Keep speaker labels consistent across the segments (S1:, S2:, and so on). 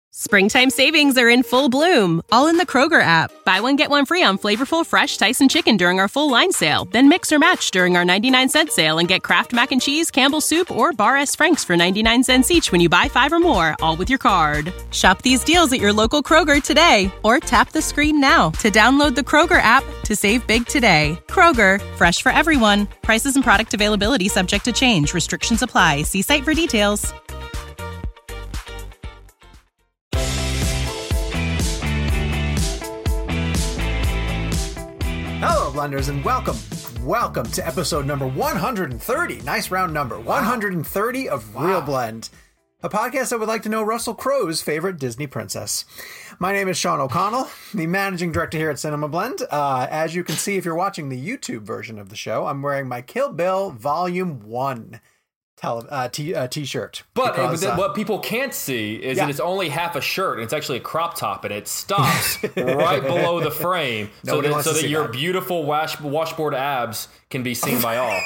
S1: Springtime savings are in full bloom, all in the Kroger app. Buy one, get one free on flavorful, fresh Tyson chicken during our full line sale. Then mix or match during our 99-cent sale and get Kraft Mac and Cheese, Campbell's Soup, or Bar S. Frank's for 99 cents each when you buy 5 or more, all with your card. Shop these deals at your local Kroger today, or tap the screen now to download the Kroger app to save big today. Kroger, fresh for everyone. Prices and product availability subject to change. Restrictions apply. See site for details.
S2: Hello, Blenders, and welcome to episode number 130. Nice round number. Wow. 130 of Real Blend, a podcast that would like to know Russell Crowe's favorite Disney princess. My name is Sean O'Connell, the managing director here at Cinema Blend. As you can see, if you're watching the YouTube version of the show, I'm wearing my Kill Bill Volume 1 t-shirt.
S3: But what people can't see is that it's only half a shirt, and it's actually a crop top, and it stops right below the frame so that your beautiful washboard abs can be seen by all.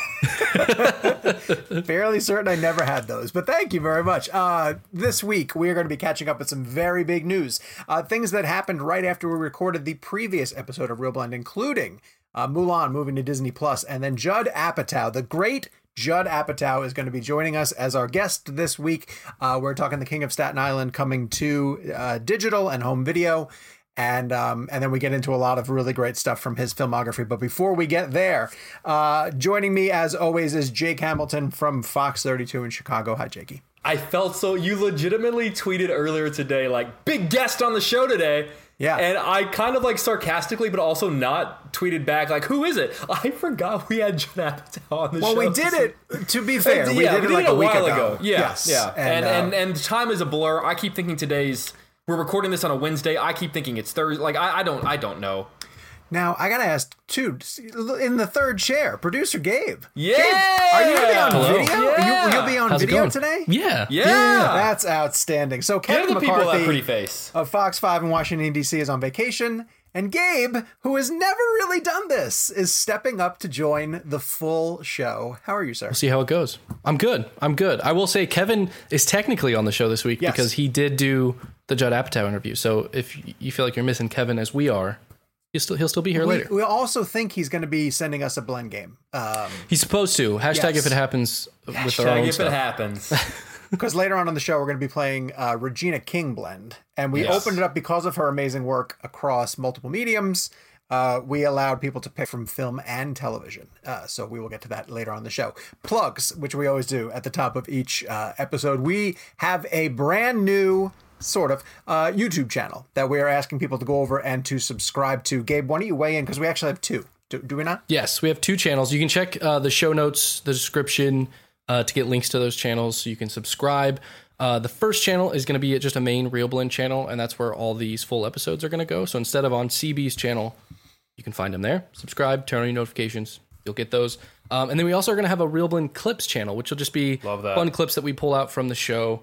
S2: Fairly certain I never had those, but thank you very much. This week, we are going to be catching up with some very big news. Things that happened right after we recorded the previous episode of Real Blend, including Mulan moving to Disney+, and then Judd Apatow, the great Judd Apatow, is going to be joining us as our guest this week. We're talking The King of Staten Island coming to digital and home video. And then we get into a lot of really great stuff from his filmography. But before we get there, joining me as always is Jake Hamilton from Fox 32 in Chicago. Hi, Jakey.
S3: I felt so. You legitimately tweeted earlier today, like, big guest on the show today. Yeah. And I kind of like sarcastically, but also not tweeted back, like, who is it? I forgot we had Judd Apatow on the show.
S2: Well, we did it, to be fair. We did it like a week ago.
S3: Yeah. Yes. Yeah. And time is a blur. I keep thinking we're recording this on a Wednesday. I keep thinking it's Thursday. Like, I don't know.
S2: Now, I got to ask, too, in the third chair, producer Gabe.
S3: Yeah!
S2: Gabe, are you going to be on video?
S3: Yeah.
S2: You'll be on video today?
S4: Yeah.
S2: That's outstanding. So Kevin McCarthy
S3: pretty face
S2: of Fox 5 in Washington, D.C. is on vacation. And Gabe, who has never really done this, is stepping up to join the full show. How are you, sir?
S4: We'll see how it goes. I'm good. I will say Kevin is technically on the show this week because he did do the Judd Apatow interview. So if you feel like you're missing Kevin as we are, he'll still be here later.
S2: We also think he's going to be sending us a blend game.
S4: He's supposed to. Hashtag if it happens with our own stuff.
S3: If it happens.
S2: Because later on in the show, we're going to be playing Regina King Blend. And we opened it up because of her amazing work across multiple mediums. We allowed people to pick from film and television. So we will get to that later on the show. Plugs, which we always do at the top of each episode. We have a brand new YouTube channel that we are asking people to go over and to subscribe to. Gabe, why don't you weigh in? Because we actually have two. Do we not?
S4: Yes, we have two channels. You can check the show notes, the description, to get links to those channels so you can subscribe. The first channel is going to be just a main Real Blend channel, and that's where all these full episodes are going to go. So instead of on CB's channel, you can find them there. Subscribe, turn on your notifications. You'll get those. And then we also are going to have a Real Blend Clips channel, which will just be fun clips that we pull out from the show.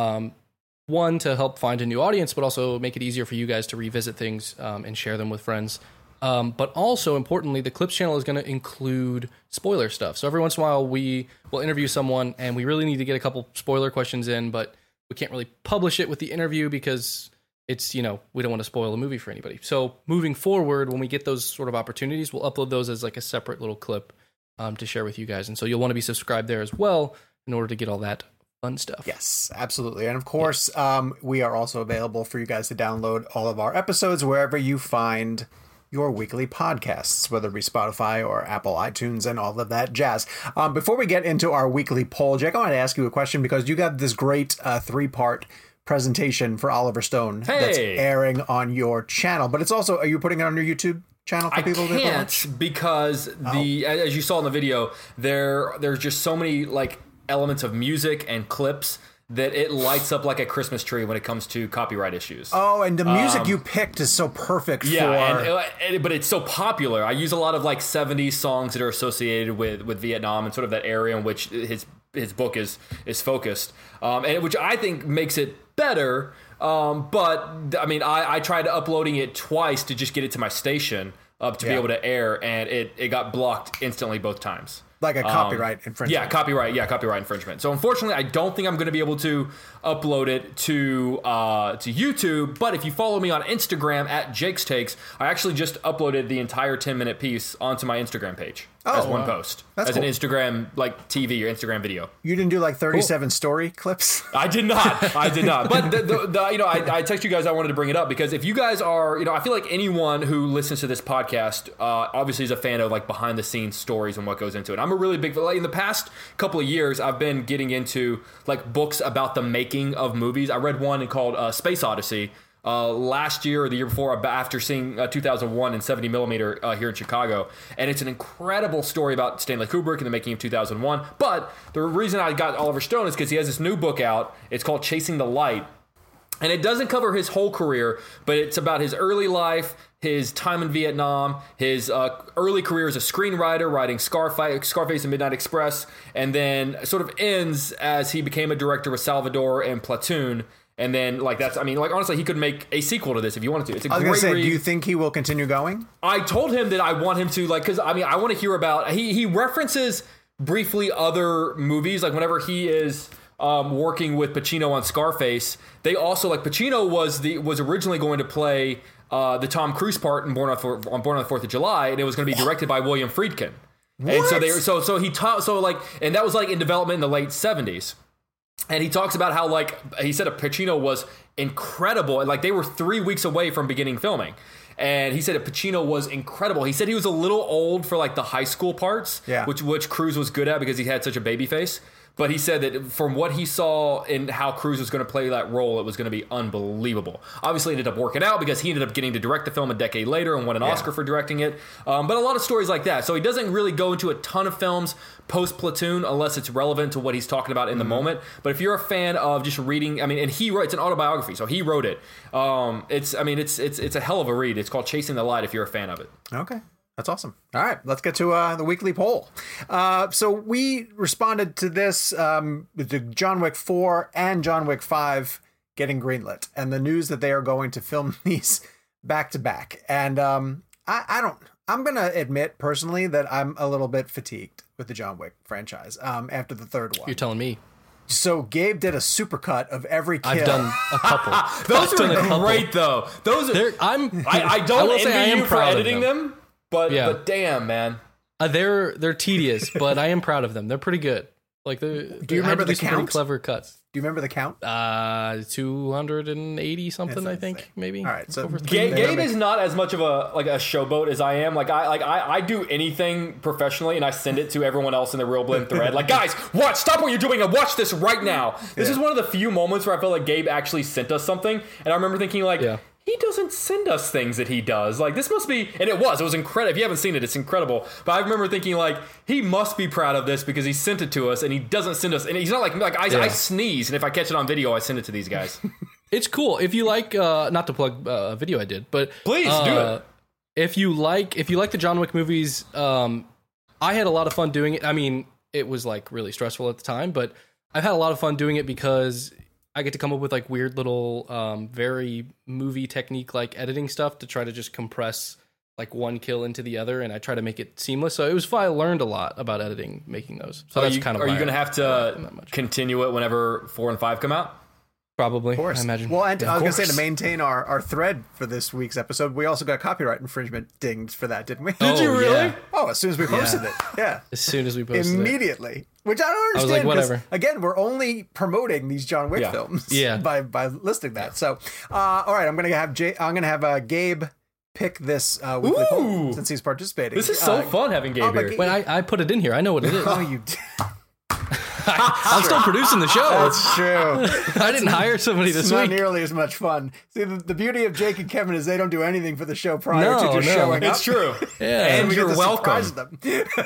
S4: One, to help find a new audience, but also make it easier for you guys to revisit things and share them with friends. But also, importantly, the Clips channel is going to include spoiler stuff. So every once in a while, we will interview someone, and we really need to get a couple spoiler questions in, but we can't really publish it with the interview because it's, we don't want to spoil the movie for anybody. So moving forward, when we get those sort of opportunities, we'll upload those as like a separate little clip to share with you guys. And so you'll want to be subscribed there as well in order to get all that fun stuff.
S2: Yes, absolutely. And of course, we are also available for you guys to download all of our episodes wherever you find your weekly podcasts, whether it be Spotify or Apple iTunes and all of that jazz. Before we get into our weekly poll, Jack, I want to ask you a question because you got this great 3-part presentation for Oliver Stone that's airing on your channel, but it's also, are you putting it on your YouTube channel for people?
S3: I can't because as you saw in the video, there's just so many like elements of music and clips that it lights up like a Christmas tree when it comes to copyright issues.
S2: Oh, and the music you picked is so perfect
S3: but it's so popular. I use a lot of like 70s songs that are associated with Vietnam and sort of that area in which his book is focused, and which I think makes it better. But I mean, I tried uploading it twice to just get it to my station to be able to air, and it got blocked instantly both times.
S2: Like a copyright infringement.
S3: Yeah, copyright infringement. So unfortunately, I don't think I'm going to be able to upload it to YouTube. But if you follow me on Instagram at Jake's Takes, I actually just uploaded the entire 10-minute piece onto my Instagram page as one post. That's an Instagram like TV or Instagram video.
S2: You didn't do like 37 story clips?
S3: I did not. But I text you guys. I wanted to bring it up because if you guys are, I feel like anyone who listens to this podcast obviously is a fan of like behind the scenes stories and what goes into it. I'm a really big, like in the past couple of years, I've been getting into like books about the making of movies. I read one called Space Odyssey last year or the year before after seeing 2001 in 70mm here in Chicago. And it's an incredible story about Stanley Kubrick and the making of 2001. But the reason I got Oliver Stone is because he has this new book out. It's called Chasing the Light. And it doesn't cover his whole career, but it's about his early life, his time in Vietnam, his early career as a screenwriter, writing Scarface and Midnight Express, and then sort of ends as he became a director with Salvador and Platoon. And then, honestly, he could make a sequel to this if you wanted to. It's a great read.
S2: Do you think he will continue going?
S3: I told him that I want him to, because, I want to hear about, he references briefly other movies, like whenever he is working with Pacino on Scarface, they also, like, Pacino was originally going to play the Tom Cruise part in Born on the 4th of July, and it was going to be directed by William Friedkin. What? And and that was like in development in the late 70s. And he talks about how, like, he said Pacino was incredible, and like they were 3 weeks away from beginning filming. And he said that Pacino was incredible. He said he was a little old for like the high school parts, which Cruise was good at because he had such a baby face. But he said that from what he saw and how Cruise was going to play that role, it was going to be unbelievable. Obviously, it ended up working out because he ended up getting to direct the film a decade later and won an Oscar for directing it. But a lot of stories like that. So he doesn't really go into a ton of films post-Platoon unless it's relevant to what he's talking about in the moment. But if you're a fan of just reading, and he writes an autobiography, so he wrote it. It's a hell of a read. It's called Chasing the Light if you're a fan of it.
S2: Okay. That's awesome. All right, let's get to the weekly poll. So we responded to this, to John Wick 4 and John Wick 5 getting greenlit, and the news that they are going to film these back to back. And I'm going to admit personally that I'm a little bit fatigued with the John Wick franchise after the third one.
S4: You're telling me.
S2: So Gabe did a supercut of every kill.
S4: I've done a couple.
S3: Those are great, though. Those are. I don't envy you for editing them. But damn, man,
S4: they're tedious, but I am proud of them. They're pretty good. Like, do
S2: you remember the count?
S4: Pretty clever cuts.
S2: Do you remember the count?
S4: 280 something, I think, maybe.
S2: All right, so
S3: Gabe is not as much of a showboat as I am. I do anything professionally, and I send it to everyone else in the Real Blend thread. Like, guys, stop what you're doing and watch this right now. This is one of the few moments where I feel like Gabe actually sent us something, and I remember thinking he doesn't send us things that he does. Like, this must be, and it was incredible. If you haven't seen it, it's incredible. But I remember thinking, like, he must be proud of this because he sent it to us and he doesn't send us, and he's not I sneeze, and if I catch it on video, I send it to these guys.
S4: It's cool. If you like, not to plug a video I did, but
S3: please do it.
S4: If you like the John Wick movies, I had a lot of fun doing it. I mean, it was like really stressful at the time, but I've had a lot of fun doing it because I get to come up with like weird little, very movie technique like editing stuff to try to just compress like one kill into the other, and I try to make it seamless. So it was fun. I learned a lot about editing, making those. So that's kind of.
S3: Are you going to have to continue it whenever 4 and 5 come out?
S4: Probably,
S2: of course.
S4: I imagine.
S2: Well, and I was going to say, to maintain our thread for this week's episode, we also got copyright infringement dinged for that, didn't we?
S3: Did you really?
S4: Yeah.
S2: Oh, as soon as we posted it. Yeah.
S4: As soon as we posted
S2: Immediately. Which I don't understand.
S4: I was like, whatever.
S2: Again, we're only promoting these John Wick films by listing that. So, all right, I'm going to have Gabe pick this weekly poll since he's participating.
S3: This is so fun having Gabe here.
S4: When I put it in here, I know what it is.
S2: Oh, you did.
S4: I'm still producing the show.
S2: That's true.
S4: I didn't hire somebody this week.
S2: It's not nearly as much fun. See, the beauty of Jake and Kevin is they don't do anything for the show prior to just showing up.
S3: It's true.
S4: Yeah.
S3: And you're welcome.
S2: Them.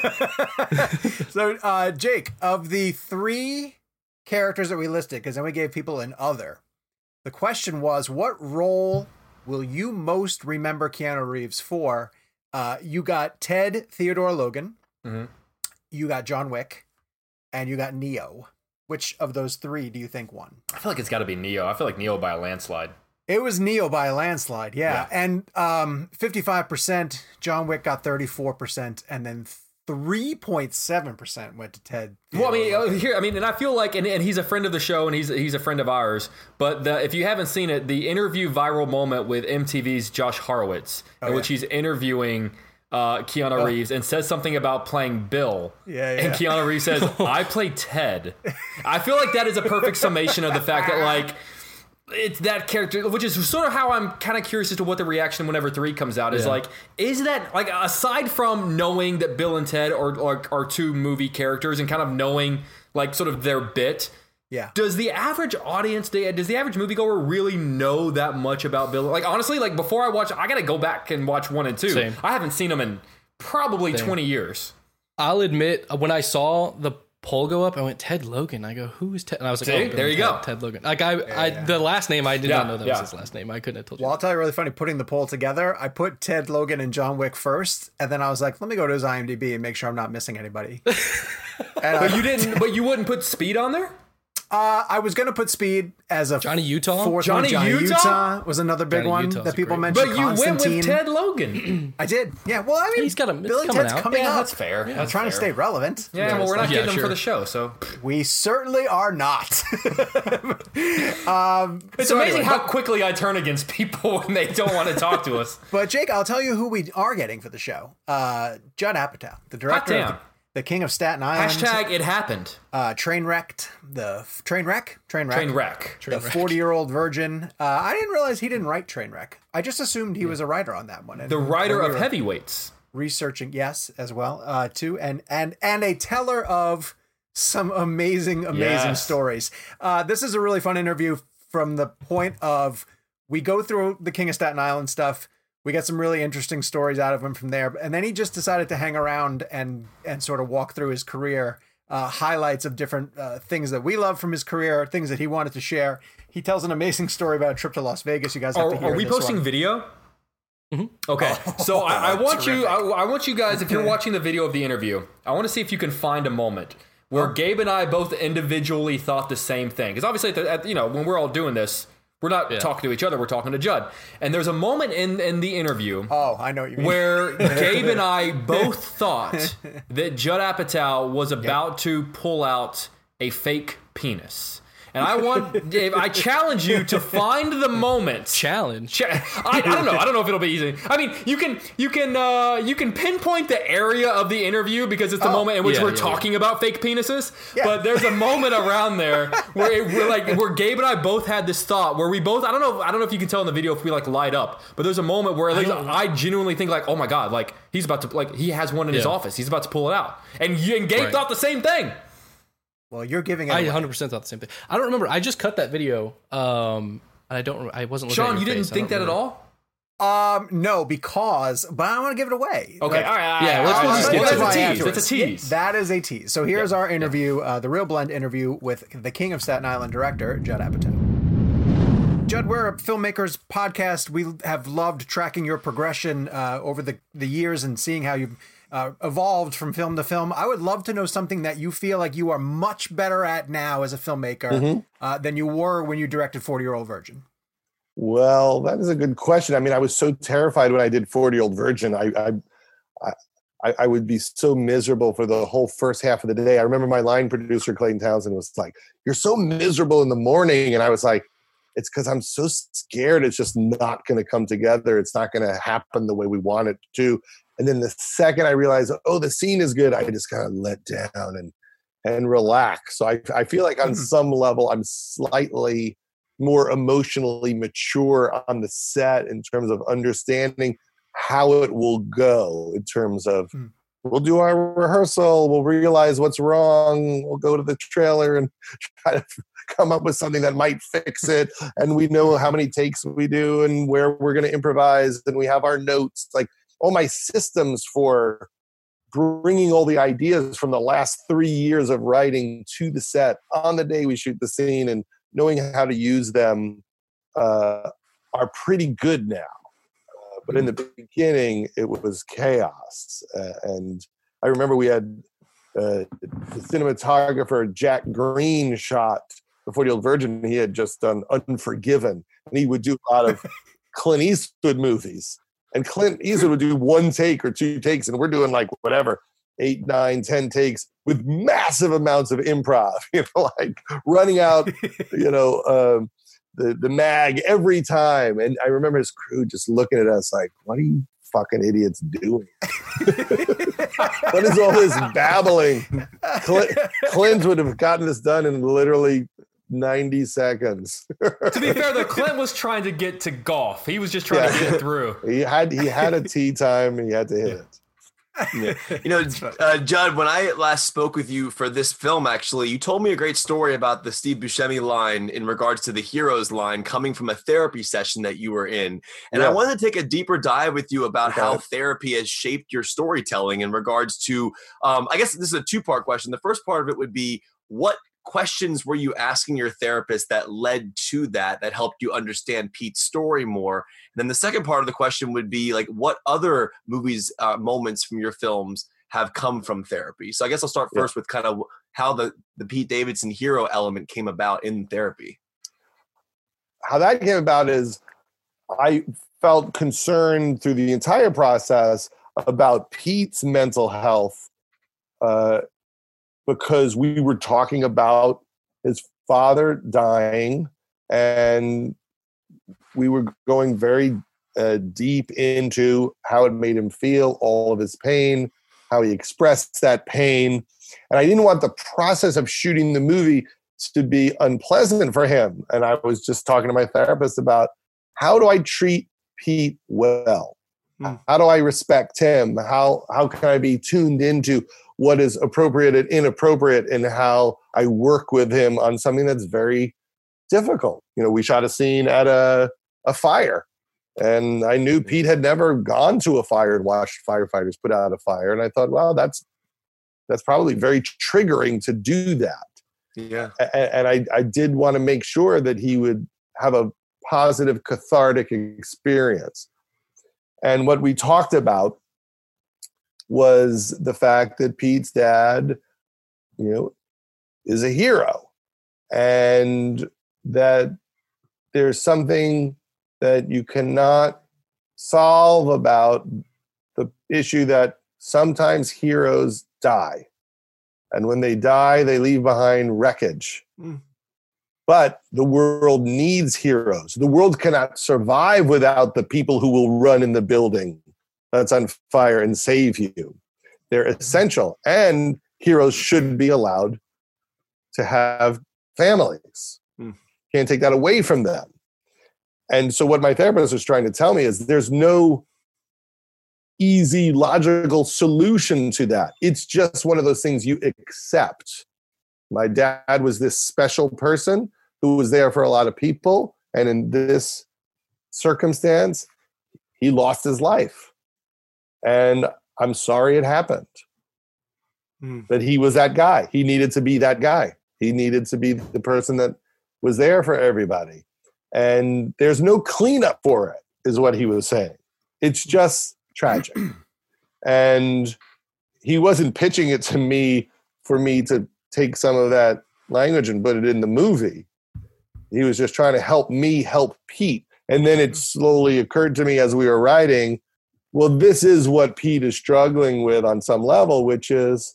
S2: So, Jake, of the 3 characters that we listed, because then we gave people an other, the question was, what role will you most remember Keanu Reeves for? You got Ted Theodore Logan. Mm-hmm. You got John Wick. And you got Neo. Which of those 3 do you think won?
S3: I feel like it's got to be Neo. I feel like Neo by a landslide.
S2: It was Neo by a landslide, yeah. And 55%, John Wick got 34%, and then 3.7% went to Ted.
S3: Well, I mean, and I feel like, and he's a friend of the show, and he's a friend of ours. But if you haven't seen it, the interview viral moment with MTV's Josh Horowitz, in which he's interviewing Keanu Reeves and says something about playing Bill. And Keanu Reeves says, "I play Ted." I feel like that is a perfect summation of the fact that, like, it's that character, which is sort of how I'm kind of curious as to what the reaction whenever 3 comes out is like. Is that, like, aside from knowing that Bill and Ted are two movie characters and kind of knowing, like, sort of their bit, does the average audience, does the average moviegoer really know that much about Bill? Like, honestly, like, before I watch, I gotta go back and watch 1 and 2.
S4: Same.
S3: I haven't seen them in probably 20 years.
S4: I'll admit, when I saw the poll go up, I went, Ted Logan. I go, who is Ted? And I was like,
S3: see? There you go.
S4: Ted Logan. Like, the last name, I did not know that was his last name. I couldn't have told you.
S2: Well, I'll tell you really funny, putting the poll together, I put Ted Logan and John Wick first, and then I was like, let me go to his IMDb and make sure I'm not missing anybody.
S3: But you wouldn't put Speed on there?
S2: I was going to put Speed as a
S4: Johnny Utah.
S2: fourth one. Johnny Utah was another big one that people mentioned.
S3: But you went with Ted Logan.
S2: I did. Yeah. Well, I mean,
S4: he's got
S2: Billy Ted's coming up.
S3: That's fair.
S2: I'm trying to stay relevant.
S3: Yeah, well, we're not getting him for the show, so
S2: we certainly are not.
S3: It's amazing how quickly I turn against people when they don't want to talk to us.
S2: But Jake, I'll tell you who we are getting for the show. Judd Apatow, the director of The King of Staten Island.
S3: Hashtag it happened.
S2: Trainwrecked. Trainwreck. The 40-year-old virgin. I didn't realize he didn't write Trainwreck. I just assumed he was a writer on that one.
S3: The writer of Heavyweights.
S2: Researching, yes, as well, too. And a teller of some amazing stories. This is a really fun interview from the point of we go through the King of Staten Island stuff. We got some really interesting stories out of him from there. And then he just decided to hang around and sort of walk through his career, highlights of different things that we love from his career, things that he wanted to share. He tells an amazing story about a trip to Las Vegas. You guys have to hear.
S3: Are we posting video? Mm-hmm. Okay. So I want you, I want you guys, if you're watching the video of the interview, I want to see if you can find a moment where Gabe and I both individually thought the same thing. Because obviously, when we're all doing this, we're not talking to each other. We're talking to Judd. And there's a moment in the interview.
S2: Oh, I know what you mean.
S3: Where Gabe and I both thought that Judd Apatow was about to pull out a fake penis. And I challenge you to find the moment.
S4: Challenge.
S3: I don't know. I don't know if it'll be easy. I mean, you can pinpoint the area of the interview because it's the moment in which we're talking about fake penises. Yeah. But there's a moment around there where Gabe and I both had this thought where we both, I don't know if you can tell in the video if we like light up, but there's a moment where at least I genuinely think like, oh my God, like he's about to, like he has one in his office. He's about to pull it out. And Gabe thought the same thing.
S2: Well, you're giving it.
S4: I 100% thought the same thing. I don't remember. I just cut that video. And I wasn't looking
S3: Sean,
S4: at your
S3: you didn't
S4: face.
S3: think that at all?
S2: No, but I want to give it away.
S3: Okay, all right.
S4: Yeah, let's
S3: get to the tease. It's a tease.
S2: That is a tease. So here's our interview, the Real Blend interview with the King of Staten Island director, Judd Apatow. Judd, we're a filmmakers podcast. We have loved tracking your progression over the years and seeing how you've evolved from film to film. I would love to know something that you feel like you are much better at now as a filmmaker than you were when you directed 40-Year-Old Virgin.
S5: Well, that is a good question. I mean, I was so terrified when I did 40-Year-Old Virgin. I would be so miserable for the whole first half of the day. I remember my line producer, Clayton Townsend, was like, "You're so miserable in the morning." And I was like, it's because I'm so scared it's just not going to come together. It's not going to happen the way we want it to. And then the second I realized, the scene is good, I just kind of let down and relax. So I feel like on some level, I'm slightly more emotionally mature on the set in terms of understanding how it will go in terms of we'll do our rehearsal, we'll realize what's wrong, we'll go to the trailer and try to come up with something that might fix it. And we know how many takes we do and where we're going to improvise. And we have our notes, like all my systems for bringing all the ideas from the last 3 years of writing to the set on the day we shoot the scene and knowing how to use them are pretty good now. But in the beginning, it was chaos. And I remember we had the cinematographer, Jack Green, shot the 40-Year-Old Virgin. He had just done Unforgiven. And he would do a lot of Clint Eastwood movies. And Clint Eastwood would do one take or two takes, and we're doing like whatever. 8, 9, 10 takes with massive amounts of improv, like running out, the mag every time. And I remember his crew just looking at us like, what are you fucking idiots doing? What is all this babbling? Clint would have gotten this done in literally 90 seconds.
S3: To be fair, though, Clint was trying to get to golf. He was just trying to get through.
S5: He had a tee time and he had to hit it.
S6: Yeah. Judd, when I last spoke with you for this film, actually, you told me a great story about the Steve Buscemi line in regards to the heroes line coming from a therapy session that you were in. And I wanted to take a deeper dive with you about how therapy has shaped your storytelling in regards to, I guess this is a two-part question. The first part of it would be, what questions were you asking your therapist that led to that helped you understand Pete's story more? And then the second part of the question would be, like, what other movies, moments from your films have come from therapy? So I guess I'll start first with kind of how the Pete Davidson hero element came about in therapy.
S5: How that came about is I felt concerned through the entire process about Pete's mental health, because we were talking about his father dying, and we were going very deep into how it made him feel, all of his pain, how he expressed that pain. And I didn't want the process of shooting the movie to be unpleasant for him. And I was just talking to my therapist about, how do I treat Pete well? How do I respect him? How can I be tuned into what is appropriate and inappropriate, and how I work with him on something that's very difficult? We shot a scene at a fire, and I knew Pete had never gone to a fire and watched firefighters put out a fire. And I thought, well, that's probably very triggering to do that.
S6: Yeah.
S5: And I did want to make sure that he would have a positive, cathartic experience. And what we talked about was the fact that Pete's dad, is a hero, and that there's something that you cannot solve about the issue that sometimes heroes die. And when they die, they leave behind wreckage. But the world needs heroes. The world cannot survive without the people who will run in the building that's on fire and save you. They're essential. And heroes should be allowed to have families. Can't take that away from them. And so what my therapist was trying to tell me is there's no easy, logical solution to that. It's just one of those things you accept. My dad was this special person who was there for a lot of people. And in this circumstance, he lost his life. And I'm sorry it happened. That he was that guy. He needed to be that guy. He needed to be the person that was there for everybody. And there's no cleanup for it, is what he was saying. It's just tragic. And he wasn't pitching it to me for me to take some of that language and put it in the movie. He was just trying to help me help Pete. And then it slowly occurred to me as we were writing, well, this is what Pete is struggling with on some level, which is,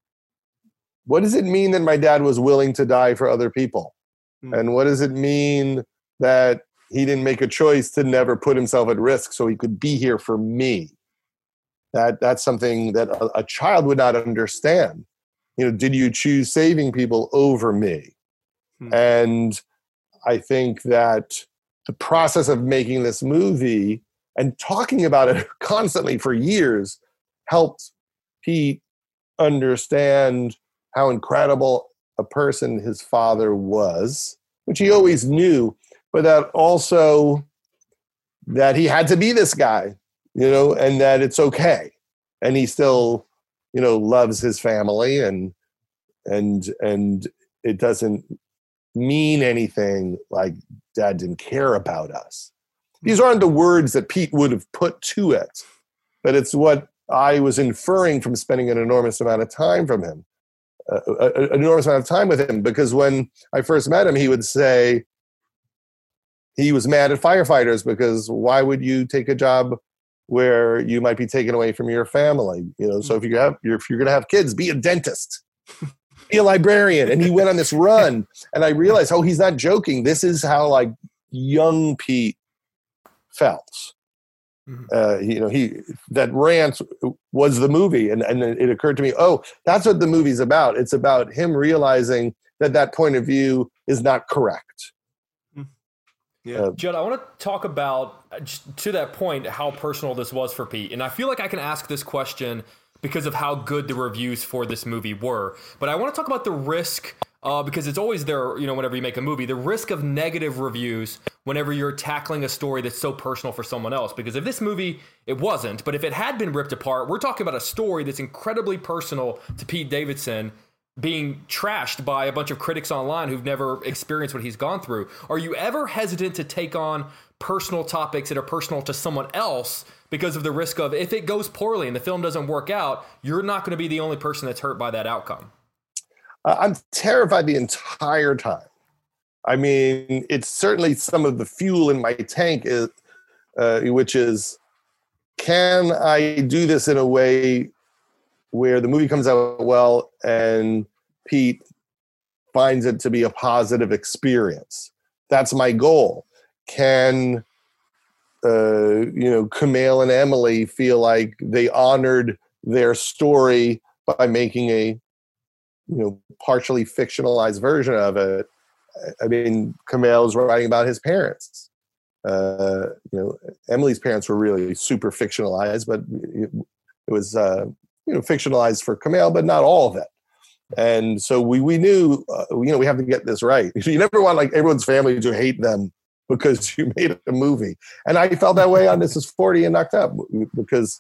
S5: what does it mean that my dad was willing to die for other people? And what does it mean that he didn't make a choice to never put himself at risk so he could be here for me? That's something that a child would not understand. Did you choose saving people over me? And I think that the process of making this movie and talking about it constantly for years helped Pete understand how incredible a person his father was, which he always knew, but that also that he had to be this guy, and that it's okay. And he still, loves his family, and it doesn't mean anything like Dad didn't care about us. These aren't the words that Pete would have put to it, but it's what I was inferring from spending an enormous amount of time from him. An enormous amount of time with him, because when I first met him, he would say he was mad at firefighters because why would you take a job where you might be taken away from your family. So if you're going to have kids, be a dentist, be a librarian. And he went on this run, and I realized, he's not joking. This is how like young Pete felt. That rant was the movie, and it occurred to me, that's what the movie's about. It's about him realizing that point of view is not correct.
S3: Yeah. Judd, I want to talk about, to that point, how personal this was for Pete. And I feel like I can ask this question because of how good the reviews for this movie were. But I want to talk about the risk, because it's always there, whenever you make a movie, the risk of negative reviews whenever you're tackling a story that's so personal for someone else. Because if this movie, it wasn't, but if it had been ripped apart, we're talking about a story that's incredibly personal to Pete Davidson, being trashed by a bunch of critics online who've never experienced what he's gone through. Are you ever hesitant to take on personal topics that are personal to someone else because of the risk of, if it goes poorly and the film doesn't work out, you're not going to be the only person that's hurt by that outcome?
S5: I'm terrified the entire time. I mean, it's certainly some of the fuel in my tank, which is, can I do this in a way where the movie comes out well and Pete finds it to be a positive experience? That's my goal. Can Kumail and Emily feel like they honored their story by making a partially fictionalized version of it? I mean, Kumail's writing about his parents. Emily's parents were really super fictionalized, but it was fictionalized for Kumail, but not all of it. And so we knew, we have to get this right. You never want like everyone's family to hate them because you made a movie. And I felt that way on This Is 40 and Knocked Up, because,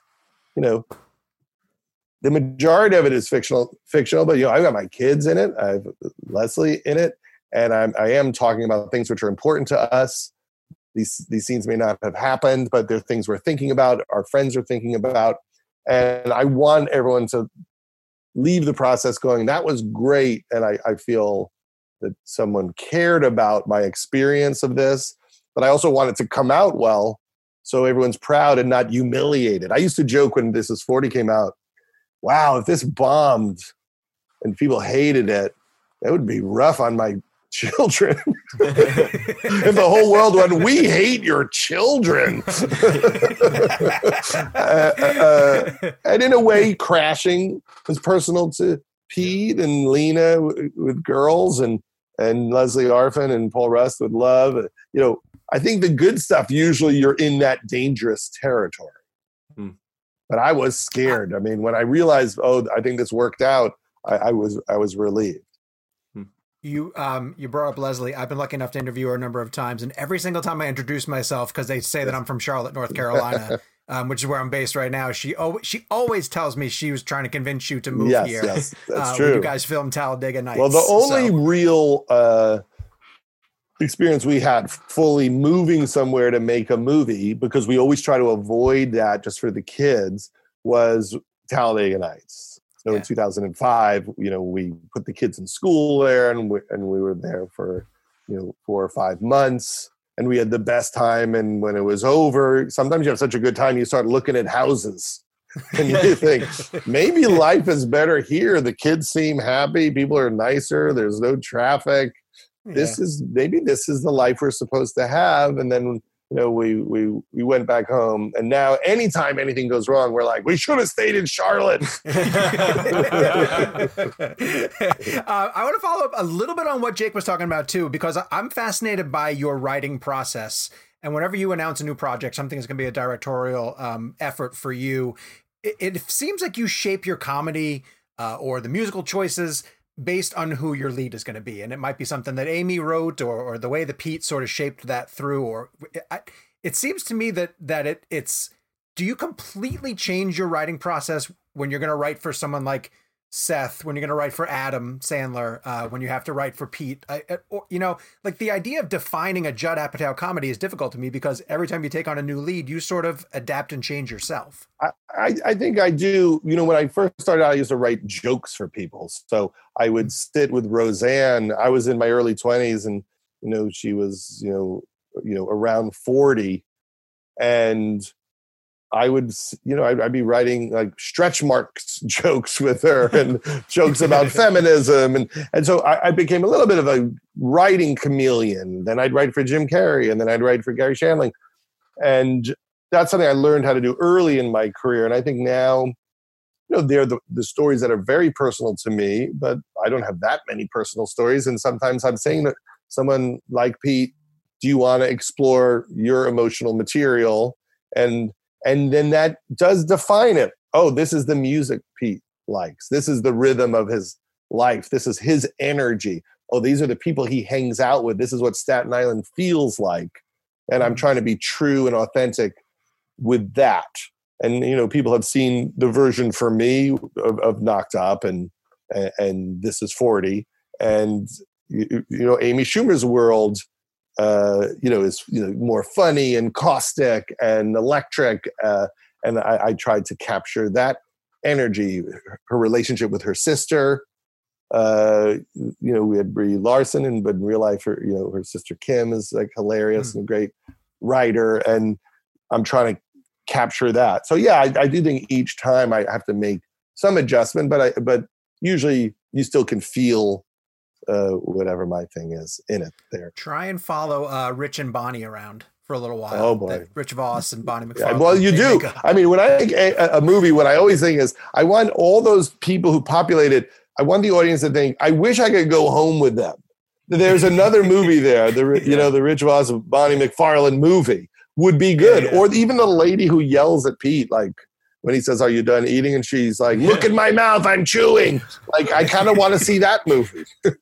S5: the majority of it is fictional, but I've got my kids in it. I have Leslie in it, and I am talking about things which are important to us. These scenes may not have happened, but they're things we're thinking about, our friends are thinking about. And I want everyone to leave the process going, that was great. And I feel that someone cared about my experience of this, but I also want it to come out well, so everyone's proud and not humiliated. I used to joke when This Is 40 came out, wow, if this bombed and people hated it, that would be rough on my children. If the whole world went, we hate your children. And in a way, Crashing was personal to Pete and Lena with Girls, and Leslie Arfin and Paul Rust with Love. I think the good stuff, usually you're in that dangerous territory. But I was scared. I mean, when I realized, I think this worked out, I was relieved.
S2: You brought up Leslie. I've been lucky enough to interview her a number of times, and every single time I introduce myself, because they say that I'm from Charlotte, North Carolina, which is where I'm based right now, she always tells me she was trying to convince you to move here.
S5: Yes, that's true.
S2: When you guys filmed Talladega Nights.
S5: Well, the only real experience we had fully moving somewhere to make a movie, because we always try to avoid that just for the kids, was Talladega Nights. So in 2005, we put the kids in school there, and we were there for 4 or 5 months, and we had the best time. And when it was over, sometimes you have such a good time, you start looking at houses, and you think, maybe life is better here. The kids seem happy, people are nicer, there's no traffic. This is the life we're supposed to have. And then we went back home, and now anytime anything goes wrong, we're like, we should have stayed in Charlotte.
S2: I want to follow up a little bit on what Jake was talking about too, because I'm fascinated by your writing process. And whenever you announce a new project, something is going to be a directorial effort for you. It seems like you shape your comedy or the musical choices based on who your lead is going to be. And it might be something that Amy wrote, or the way that Pete sort of shaped that through, or it seems to me that it's, do you completely change your writing process when you're going to write for someone like Seth, when you're going to write for Adam Sandler, when you have to write for Pete? Like the idea of defining a Judd Apatow comedy is difficult to me, because every time you take on a new lead, you sort of adapt and change yourself.
S5: I think I do. When I first started out, I used to write jokes for people. So I would sit with Roseanne. I was in my early 20s, and she was around 40, and I would, I'd be writing like stretch marks jokes with her and jokes about feminism. And so I became a little bit of a writing chameleon. Then I'd write for Jim Carrey, and then I'd write for Gary Shandling. And that's something I learned how to do early in my career. And I think now, they're the stories that are very personal to me, but I don't have that many personal stories. And sometimes I'm saying to someone like Pete, do you want to explore your emotional material? And then that does define it. Oh, this is the music Pete likes. This is the rhythm of his life. This is his energy. Oh, these are the people he hangs out with. This is what Staten Island feels like. And I'm trying to be true and authentic with that. And, people have seen the version for me of Knocked Up and This Is 40. And, Amy Schumer's world, is more funny and caustic and electric. And I tried to capture that energy, her relationship with her sister. We had Brie Larson, but in real life, her sister Kim is like hilarious and a great writer. And I'm trying to capture that. So yeah, I do think each time I have to make some adjustment, but usually you still can feel whatever my thing is in it there.
S2: Try and follow Rich and Bonnie around for a little while.
S5: Oh boy.
S2: Rich Voss and Bonnie McFarlane.
S5: Yeah, well, you do. I mean, when I think a movie, what I always think is I want all those people who populated, I want the audience to think, I wish I could go home with them. There's another movie there, the Rich Voss and Bonnie McFarlane movie would be good. Yeah. Or even the lady who yells at Pete, like when he says, "Are you done eating?" And she's like, "Look in my mouth, I'm chewing." Like, I kind of want to see that movie.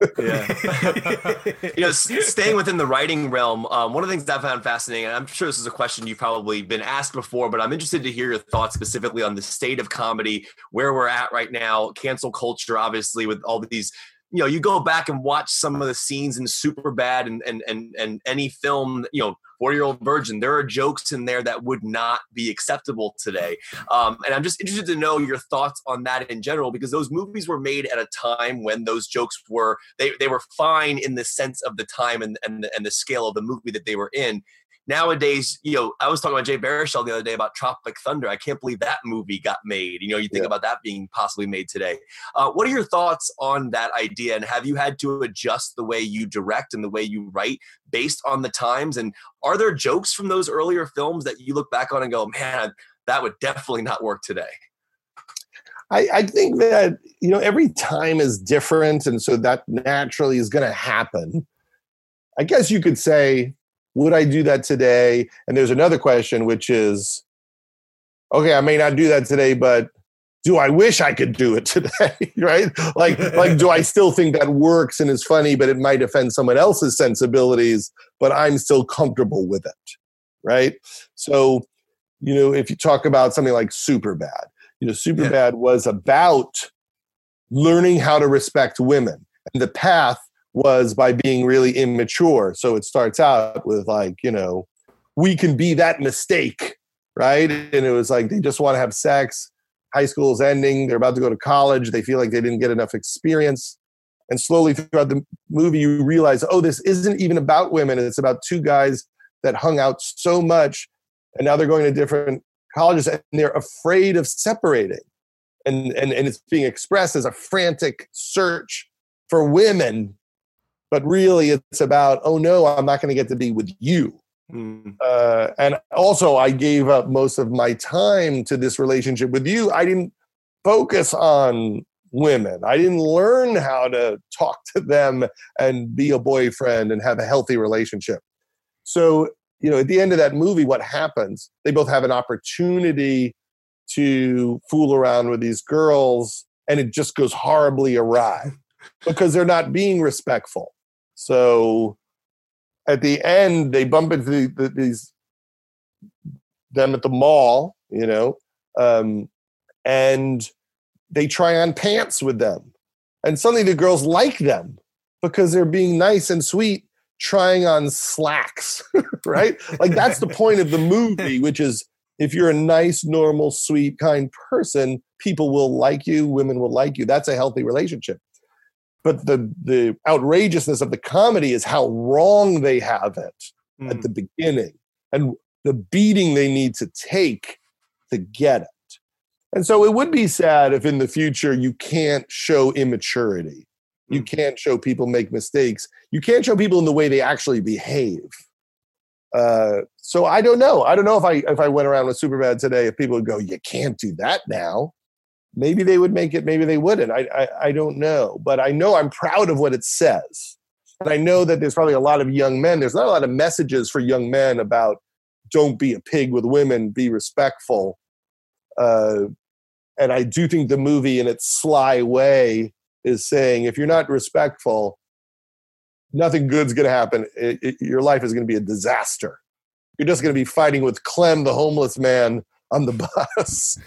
S6: Yeah. Staying within the writing realm, one of the things that I found fascinating, and I'm sure this is a question you've probably been asked before, but I'm interested to hear your thoughts specifically on the state of comedy, where we're at right now, cancel culture, obviously, with all these. You go back and watch some of the scenes in Superbad and any film, 40-Year-Old Virgin, there are jokes in there that would not be acceptable today. And I'm just interested to know your thoughts on that in general, because those movies were made at a time when those jokes were, they were fine in the sense of the time and the scale of the movie that they were in. Nowadays, I was talking about Jay Baruchel the other day about Tropic Thunder. I can't believe that movie got made. You think about that being possibly made today. What are your thoughts on that idea? And have you had to adjust the way you direct and the way you write based on the times? And are there jokes from those earlier films that you look back on and go, man, that would definitely not work today?
S5: I think that, every time is different. And so that naturally is going to happen. I guess you could say, would I do that today? And there's another question, which is, okay, I may not do that today, but do I wish I could do it today? Right? Like, do I still think that works and is funny, but it might offend someone else's sensibilities, but I'm still comfortable with it, right? So, if you talk about something like Superbad, Superbad was about learning how to respect women, and the path was by being really immature. So it starts out with like, we can be that mistake, right? And it was like, they just want to have sex. High school is ending. They're about to go to college. They feel like they didn't get enough experience. And slowly throughout the movie, you realize, oh, this isn't even about women. It's about two guys that hung out so much. And now they're going to different colleges and they're afraid of separating. And it's being expressed as a frantic search for women. But really, it's about, oh no, I'm not going to get to be with you. And also, I gave up most of my time to this relationship with you. I didn't focus on women. I didn't learn how to talk to them and be a boyfriend and have a healthy relationship. So, at the end of that movie, what happens? They both have an opportunity to fool around with these girls, and it just goes horribly awry because they're not being respectful. So at the end, they bump into them at the mall, and they try on pants with them. And suddenly the girls like them because they're being nice and sweet, trying on slacks, right? Like that's the point of the movie, which is if you're a nice, normal, sweet, kind person, people will like you, women will like you. That's a healthy relationship. But the outrageousness of the comedy is how wrong they have it at the beginning and the beating they need to take to get it. And so it would be sad if in the future you can't show immaturity. You can't show people make mistakes. You can't show people in the way they actually behave. So I don't know. I don't know if I went around with Superbad today, if people would go, you can't do that now. Maybe they would make it, maybe they wouldn't. I don't know. But I know I'm proud of what it says. And I know that there's probably a lot of young men. There's not a lot of messages for young men about don't be a pig with women, be respectful. And I do think the movie in its sly way is saying, if you're not respectful, nothing good's going to happen. Your life is going to be a disaster. You're just going to be fighting with Clem, the homeless man, on the bus.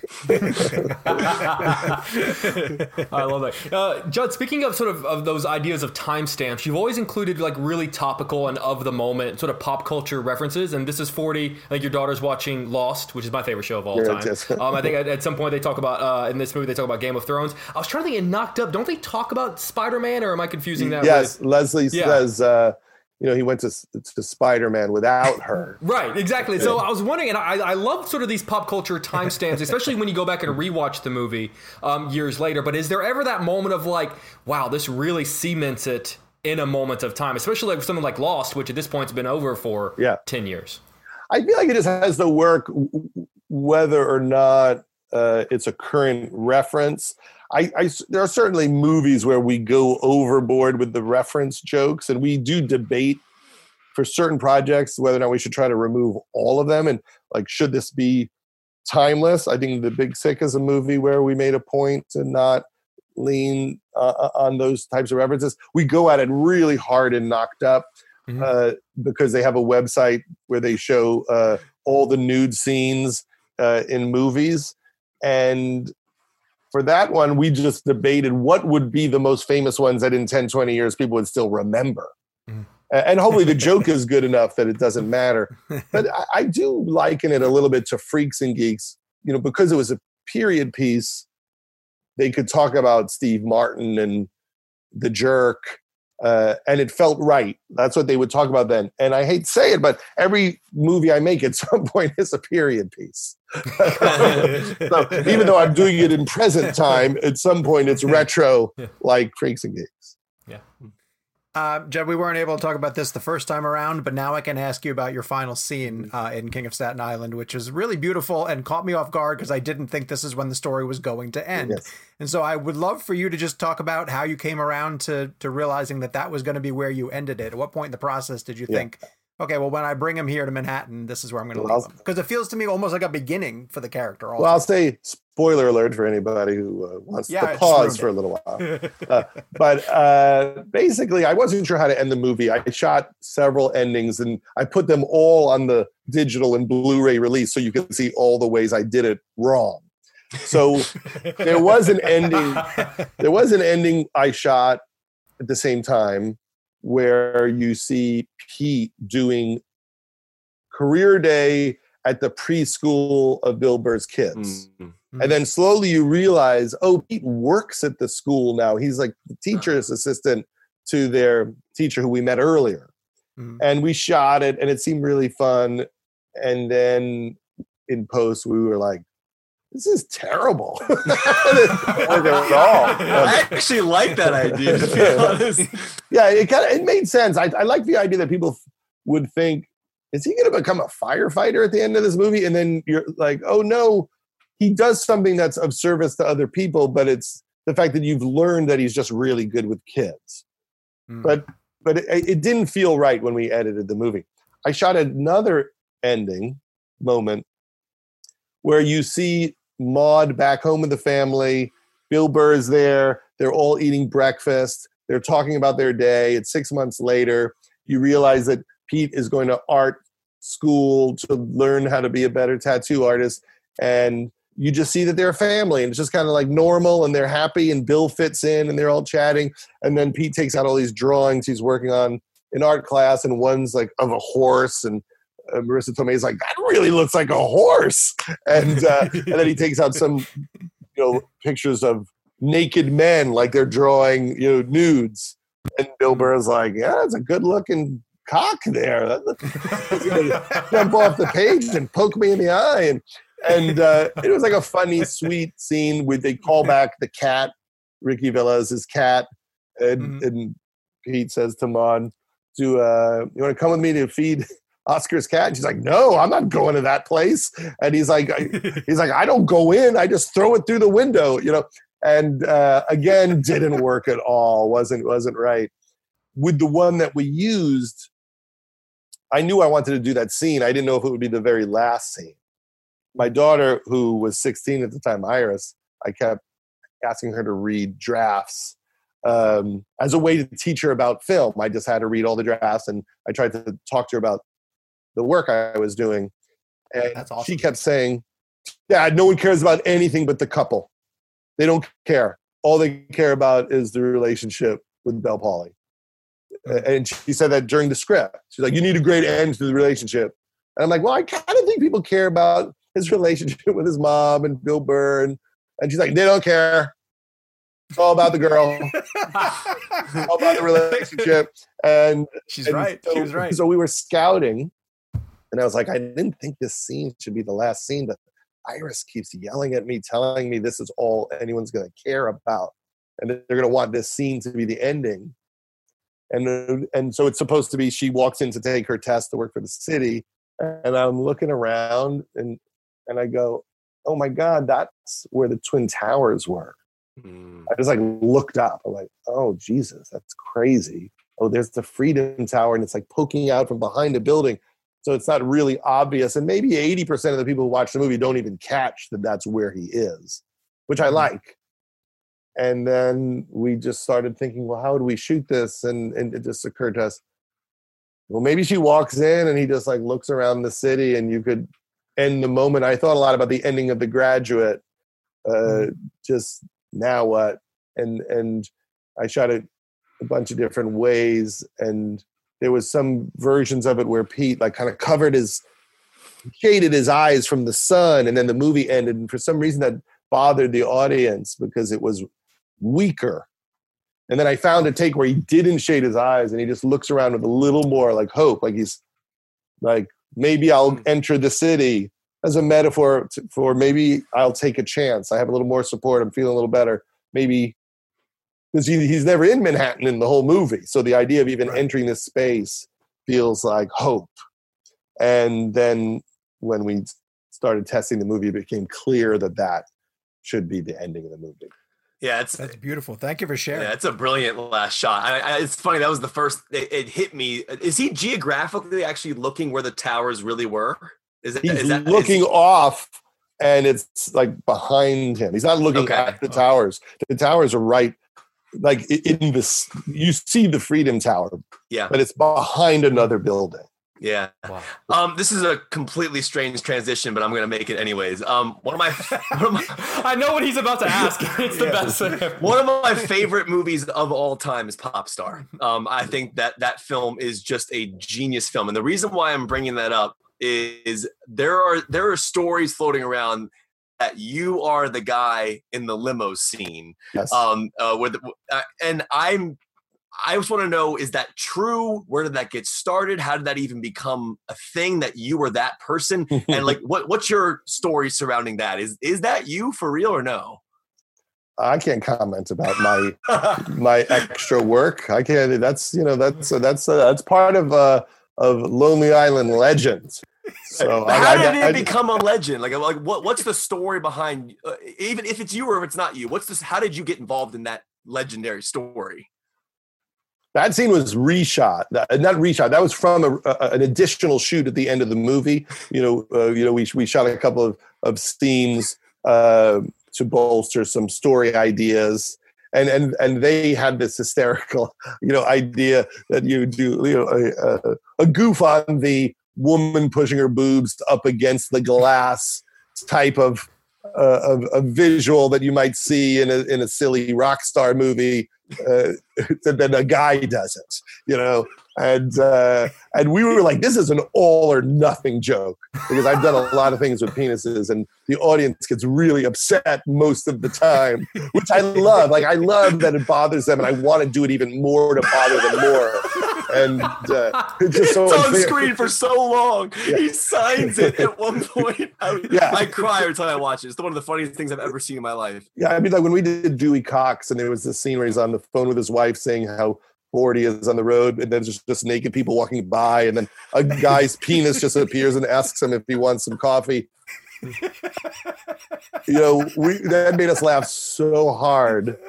S3: I love that. Judd, speaking of sort of those ideas of timestamps, you've always included like really topical and of the moment sort of pop culture references. And this is 40. I think your daughter's watching Lost, which is my favorite show of all time. I think at some point they talk about, in this movie, they talk about Game of Thrones. I was trying to think in Knocked Up. Don't they talk about Spider-Man, or am I confusing that?
S5: Yes, Leslie says, he went to Spider-Man without her.
S3: Right, exactly. So I was wondering, and I love sort of these pop culture timestamps, especially when you go back and rewatch the movie years later. But is there ever that moment of like, wow, this really cements it in a moment of time, especially like something like Lost, which at this point has been over for 10 years?
S5: I feel like it just has to work whether or not it's a current reference. There are certainly movies where we go overboard with the reference jokes, and we do debate for certain projects whether or not we should try to remove all of them. And like, should this be timeless? I think The Big Sick is a movie where we made a point to not lean on those types of references. We go at it really hard and Knocked Up because they have a website where they show all the nude scenes in movies. And for that one, we just debated what would be the most famous ones that in 10, 20 years people would still remember. And hopefully the joke is good enough that it doesn't matter. But I do liken it a little bit to Freaks and Geeks, because it was a period piece. They could talk about Steve Martin and The Jerk, and it felt right. That's what they would talk about then. And I hate to say it, but every movie I make at some point is a period piece. So even though I'm doing it in present time, at some point it's retro, like Freaks and Geeks.
S2: Jed, we weren't able to talk about this the first time around, but now I can ask you about your final scene in King of Staten Island, which is really beautiful and caught me off guard because I didn't think this is when the story was going to end. Yes. And so I would love for you to just talk about how you came around to realizing that was going to be where you ended it. At what point in the process did you think, okay, well, when I bring him here to Manhattan, this is where I'm going to leave him? Because it feels to me almost like a beginning for the character. Also.
S5: Well, I'll say spoiler alert for anybody who wants to pause for a little while. But basically, I wasn't sure how to end the movie. I shot several endings, and I put them all on the digital and Blu-ray release so you can see all the ways I did it wrong. So there was an ending. There was an ending I shot at the same time where you see Pete doing career day at the preschool of Bill Burr's kids. Mm-hmm. And then slowly you realize, Pete works at the school now. He's like the teacher's assistant to their teacher who we met earlier. Mm-hmm. And we shot it, and it seemed really fun. And then in post, we were like, this is terrible.
S6: I actually like that idea, to be honest.
S5: Yeah, it made sense. I like the idea that people would think, is he going to become a firefighter at the end of this movie? And then you're like, oh no, he does something that's of service to other people, but it's the fact that you've learned that he's just really good with kids. But it didn't feel right when we edited the movie. I shot another ending moment where you see Maude back home with the family. Bill Burr is there. They're all eating breakfast. They're talking about their day. It's 6 months later. You realize that Pete is going to art school to learn how to be a better tattoo artist. And you just see that they're a family, and it's just kind of like normal, and they're happy, and Bill fits in, and they're all chatting. And then Pete takes out all these drawings he's working on in art class, and one's like of a horse, and Marissa Tomei is like, that really looks like a horse. And then he takes out some, pictures of naked men, like they're drawing, nudes. And Bill Burr is like, yeah, it's a good looking cock there. He's going to jump off the page and poke me in the eye. And it was like a funny, sweet scene where they call back the cat, Ricky Velez's cat, and Pete says to Mon, you want to come with me to feed Oscar's cat? And she's like, no, I'm not going to that place. And he's like, I don't go in. I just throw it through the window, And again, didn't work at all. Wasn't right. With the one that we used, I knew I wanted to do that scene. I didn't know if it would be the very last scene. My daughter, who was 16 at the time, Iris, I kept asking her to read drafts as a way to teach her about film. I just had her read all the drafts, and I tried to talk to her about the work I was doing. And
S2: That's awesome.
S5: She kept saying, Dad, no one cares about anything but the couple. They don't care. All they care about is the relationship with Bel Powley. And she said that during the script. She's like, you need a great end to the relationship. And I'm like, well, I kind of think people care about his relationship with his mom and Bill Burr. And she's like, they don't care. It's all about the girl. It's all about the relationship. And
S2: she's right.
S5: So,
S2: she was right.
S5: So we were scouting. And I was like, I didn't think this scene should be the last scene, but Iris keeps yelling at me, telling me this is all anyone's going to care about. And they're going to want this scene to be the ending. And so it's supposed to be she walks in to take her test to work for the city. And I'm looking around and I go, oh my God, that's where the Twin Towers were. I just like looked up. I'm like, oh, Jesus, that's crazy. Oh, there's the Freedom Tower and it's like poking out from behind a building. So it's not really obvious. And maybe 80% of the people who watch the movie don't even catch that that's where he is, which I like. And then we just started thinking, well, how do we shoot this? And it just occurred to us, well, maybe she walks in and he just like looks around the city and you could end the moment. I thought a lot about the ending of The Graduate. Just now what? And I shot it a bunch of different ways. And there was some versions of it where Pete like kind of shaded his eyes from the sun, and then the movie ended. And for some reason that bothered the audience because it was weaker. And then I found a take where he didn't shade his eyes and he just looks around with a little more like hope. Like he's like, maybe I'll enter the city as a metaphor for maybe I'll take a chance. I have a little more support. I'm feeling a little better. Maybe because he's never in Manhattan in the whole movie. So the idea of even entering this space feels like hope. And then when we started testing the movie, it became clear that should be the ending of the movie.
S6: Yeah,
S2: that's beautiful. Thank you for sharing.
S6: Yeah, it's a brilliant last shot. It's funny. That was the first. It hit me. Is he geographically actually looking where the towers really were?
S5: He's looking off, and it's like behind him. He's not looking at the towers. The towers are right, like in this. You see the Freedom Tower.
S6: Yeah,
S5: but it's behind another building.
S6: Yeah. Wow. This is a completely strange transition, but I'm going to make it anyways. One of my
S3: I know what he's about to ask. It's the best thing ever.
S6: One of my favorite movies of all time is Pop Star. I think that film is just a genius film. And the reason why I'm bringing that up is there are stories floating around that you are the guy in the limo scene.
S5: Yes.
S6: And I just want to know, is that true? Where did that get started? How did that even become a thing that you were that person? And like, what's your story surrounding that? Is that you for real or no?
S5: I can't comment about my extra work. I can't. That's part of Lonely Island legend. So
S6: how did it become a legend? Like what's the story behind? Even if it's you or if it's not you, what's this? How did you get involved in that legendary story?
S5: That scene was reshot. Not reshot. That was from an additional shoot at the end of the movie. We shot a couple of scenes to bolster some story ideas, and they had this hysterical, idea that you do, a goof on the woman pushing her boobs up against the glass type of a visual that you might see in a silly rock star movie. Then a guy does it, and we were like, this is an all or nothing joke, because I've done a lot of things with penises and the audience gets really upset most of the time, which I love. Like, I love that it bothers them, and I want to do it even more to bother them more. And it's just so
S6: it's on
S5: unfair.
S6: screen for so long. Yeah. He signs it at one point. I cry every time I watch it. It's one of the funniest things I've ever seen in my life.
S5: Yeah, I mean, like when we did Dewey Cox, and there was this scene where he's on the phone with his wife saying how bored he is on the road, and then just naked people walking by, and then a guy's penis just appears and asks him if he wants some coffee. That made us laugh so hard.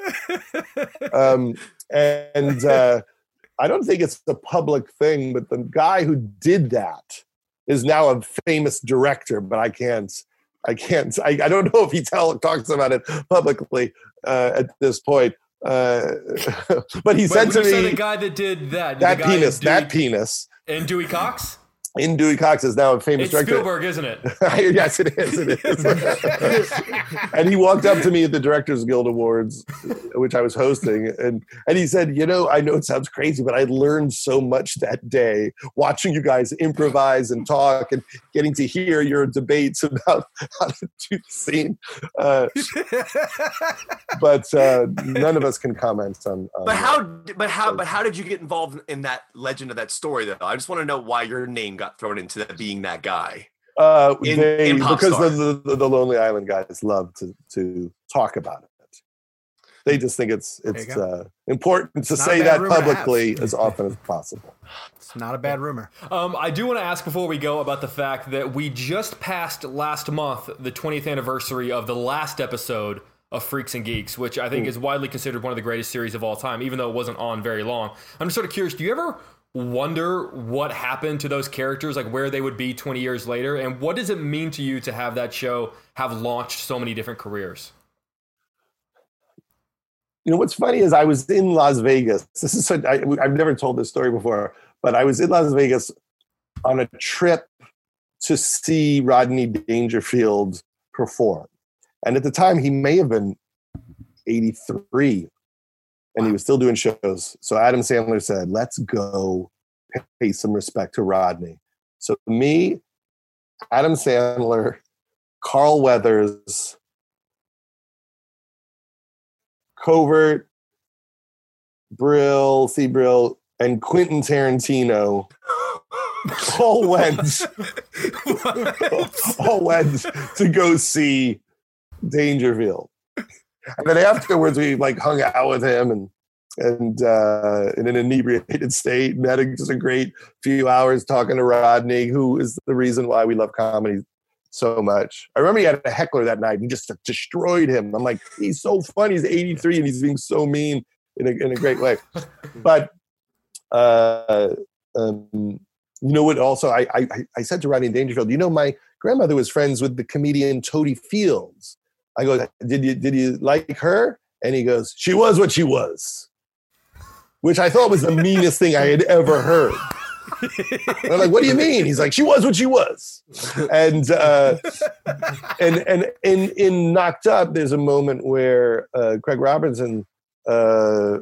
S5: I don't think it's the public thing, but the guy who did that is now a famous director, but I don't know if he talks about it publicly at this point. But he said to me,
S3: the guy that did that
S5: penis
S3: and Dewey Cox
S5: in Dewey Cox is now a famous director.
S3: Spielberg, isn't it?
S5: Yes, it is. And he walked up to me at the Directors Guild Awards, which I was hosting, and he said, I know it sounds crazy, but I learned so much that day watching you guys improvise and talk and getting to hear your debates about how to do the scene. But none of us can comment on
S6: But how did you get involved in that legend of that story, though? I just want to know why your name got thrown into being that guy.
S5: Because the Lonely Island guys love to talk about it. They just think it's important to say that publicly as often as possible.
S2: It's not a bad rumor.
S3: I do want to ask before we go about the fact that we just passed last month the 20th anniversary of the last episode of Freaks and Geeks, which I think is widely considered one of the greatest series of all time, even though it wasn't on very long. I'm just sort of curious, do you ever wonder what happened to those characters, like where they would be 20 years later, and what does it mean to you to have that show have launched so many different careers?
S5: What's funny is I was in Las Vegas. I've never told this story before, but I was in Las Vegas on a trip to see Rodney Dangerfield perform. And at the time, he may have been 83. And he was still doing shows. So Adam Sandler said, let's go pay some respect to Rodney. So me, Adam Sandler, Carl Weathers, Covert, Brill, and Quentin Tarantino all went to go see Dangerfield. And then afterwards, we hung out with him and in an inebriated state, and had just a great few hours talking to Rodney, who is the reason why we love comedy so much. I remember he had a heckler that night, and he just destroyed him. I'm like, he's so funny. He's 83, and he's being so mean in a great way. But what? Also, I said to Rodney Dangerfield, my grandmother was friends with the comedian Toady Fields. I go, did you like her? And he goes, she was what she was, which I thought was the meanest thing I had ever heard. And I'm like, what do you mean? He's like, she was what she was. And in Knocked Up, there's a moment where Craig Robinson, does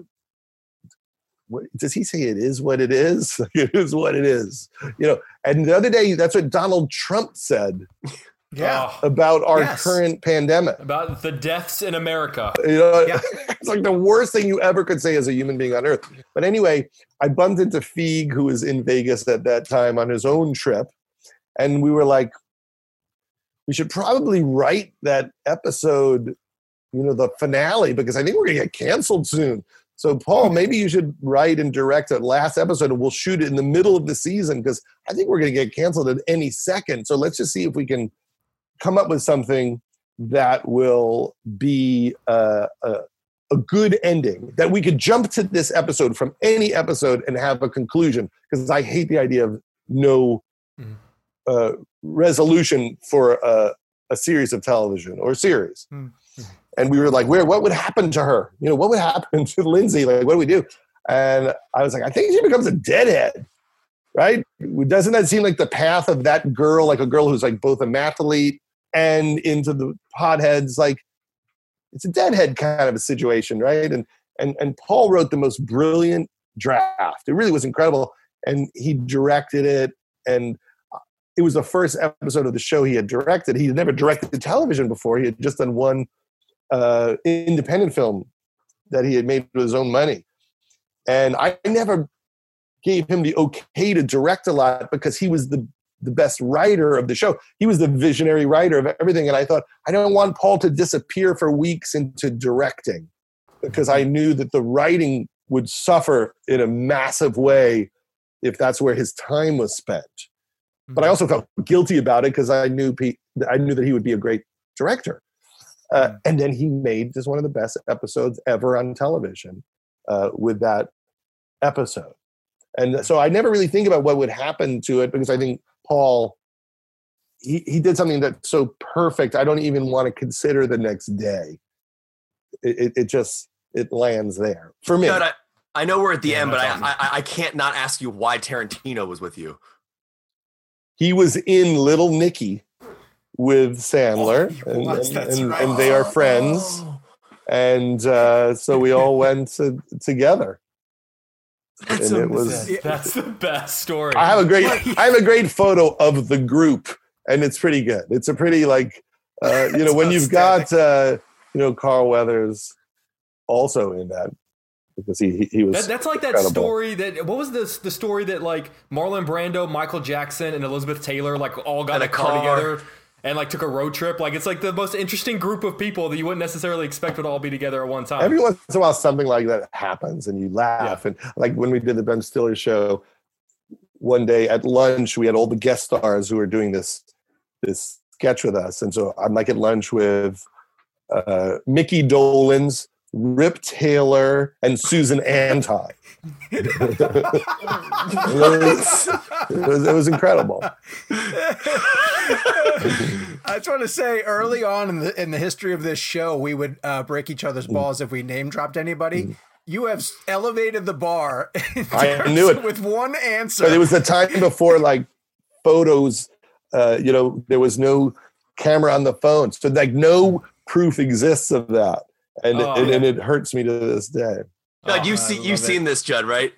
S5: he say it is what it is? It is what it is. And the other day, that's what Donald Trump said.
S2: Yeah,
S5: about our current pandemic,
S3: about the deaths in America.
S5: It's like the worst thing you ever could say as a human being on earth. But anyway, I bumped into Feig, who was in Vegas at that time on his own trip, and we were like, we should probably write that episode, the finale, because I think we're gonna get canceled soon. So Paul, maybe you should write and direct that last episode, and we'll shoot it in the middle of the season, because I think we're gonna get canceled at any second. So let's just see if we can come up with something that will be a good ending, that we could jump to this episode from any episode and have a conclusion, because I hate the idea of no resolution for a series of television or series. And we were like, what would happen to her? What would happen to Lindsay? Like, what do we do? And I was like, I think she becomes a deadhead, right? Doesn't that seem like the path of that girl, like a girl who's like both a mathlete and into the potheads? Like, it's a deadhead kind of a situation, right? And Paul wrote the most brilliant draft. It really was incredible. And he directed it. And it was the first episode of the show he had directed. He had never directed television before. He had just done one independent film that he had made with his own money. And I never gave him the okay to direct a lot because he was the best writer of the show. He was the visionary writer of everything. And I thought, I don't want Paul to disappear for weeks into directing, because I knew that the writing would suffer in a massive way if that's where his time was spent. But I also felt guilty about it because I knew that he would be a great director. And then he made just one of the best episodes ever on television with that episode. And so I never really think about what would happen to it, because I think Paul, he did something that's so perfect, I don't even want to consider the next day. It lands there for me.
S6: Judd, I know we're at the end, but I can't not ask you why Tarantino was with you.
S5: He was in Little Nicky with Sandler, and they are friends. And so we all went together.
S3: That's the best story.
S5: I have a great photo of the group, and it's pretty good. It's a pretty when you've got Carl Weathers also in that, because he was
S3: that's like
S5: incredible.
S3: That story what was the story that like Marlon Brando, Michael Jackson, and Elizabeth Taylor like all got in a car together and like took a road trip. Like it's like the most interesting group of people that you wouldn't necessarily expect would all be together at one time.
S5: Every once in a while something like that happens and you laugh. And like when we did the Ben Stiller show one day at lunch, we had all the guest stars who were doing this sketch with us. And so I'm like at lunch with Mickey Dolenz, Rip Taylor, and Susan Anton. It was incredible.
S2: I just want to say, early on in the history of this show, we would break each other's balls if we name dropped anybody. You have elevated the bar.
S5: I knew it
S2: with one answer.
S5: But it was the time before like photos. There was no camera on the phone, so like no proof exists of that. And it hurts me to this day.
S6: Judd, you've seen this, Judd, right?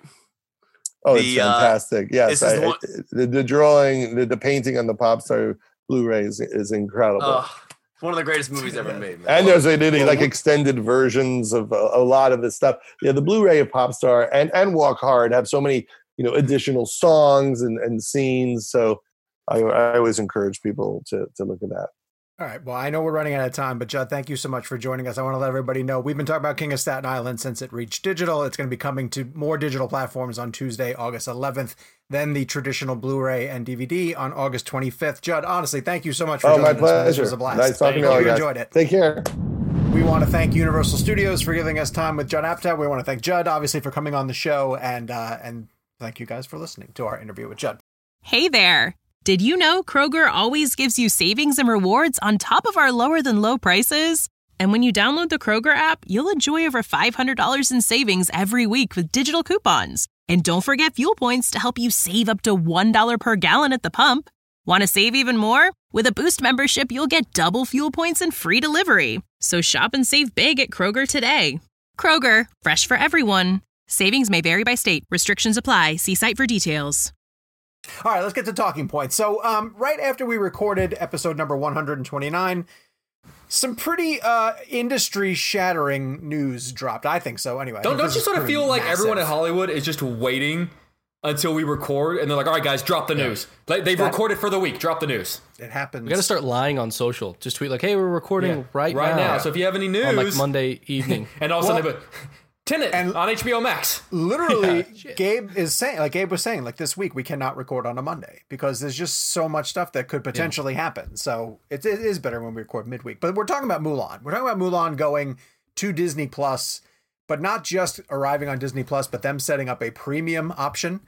S5: Oh, it's fantastic. Yes, the drawing, the painting on the pop star Blu-ray is incredible.
S6: It's one of the greatest movies ever made, man.
S5: And there's like extended versions of a lot of this stuff. Yeah, the Blu-ray of Popstar and Walk Hard have so many additional songs and scenes. So I always encourage people to look at that.
S2: All right. Well, I know we're running out of time, but Judd, thank you so much for joining us. I want to let everybody know we've been talking about King of Staten Island since it reached digital. It's going to be coming to more digital platforms on Tuesday, August 11th, then the traditional Blu-ray and DVD on August 25th. Judd, honestly, thank you so much for joining us.
S5: My pleasure.
S2: This was a blast.
S5: Nice talking to you guys.
S2: Enjoyed it.
S5: Take care.
S2: We want to thank Universal Studios for giving us time with Judd Apatow. We want to thank Judd, obviously, for coming on the show, and thank you guys for listening to our interview with Judd.
S1: Hey there. Did you know Kroger always gives you savings and rewards on top of our lower than low prices? And when you download the Kroger app, you'll enjoy over $500 in savings every week with digital coupons. And don't forget fuel points to help you save up to $1 per gallon at the pump. Want to save even more? With a Boost membership, you'll get double fuel points and free delivery. So shop and save big at Kroger today. Kroger, fresh for everyone. Savings may vary by state. Restrictions apply. See site for details.
S2: All right, let's get to talking points. So right after we recorded episode number 129, some pretty industry-shattering news dropped. I think so, anyway.
S3: Don't you sort of feel like everyone in Hollywood is just waiting until we record, and they're like, all right, guys, drop the news. They've recorded for the week. Drop the news.
S2: It happens.
S4: We got to start lying on social. Just tweet like, hey, we're recording right now.
S3: So if you have any news.
S4: On like Monday evening.
S3: And all of a sudden, Tenet on HBO Max.
S2: Literally, Gabe was saying, like this week we cannot record on a Monday because there's just so much stuff that could potentially happen. So it is better when we record midweek. But we're talking about Mulan. We're talking about Mulan going to Disney Plus, but not just arriving on Disney Plus, but them setting up a premium option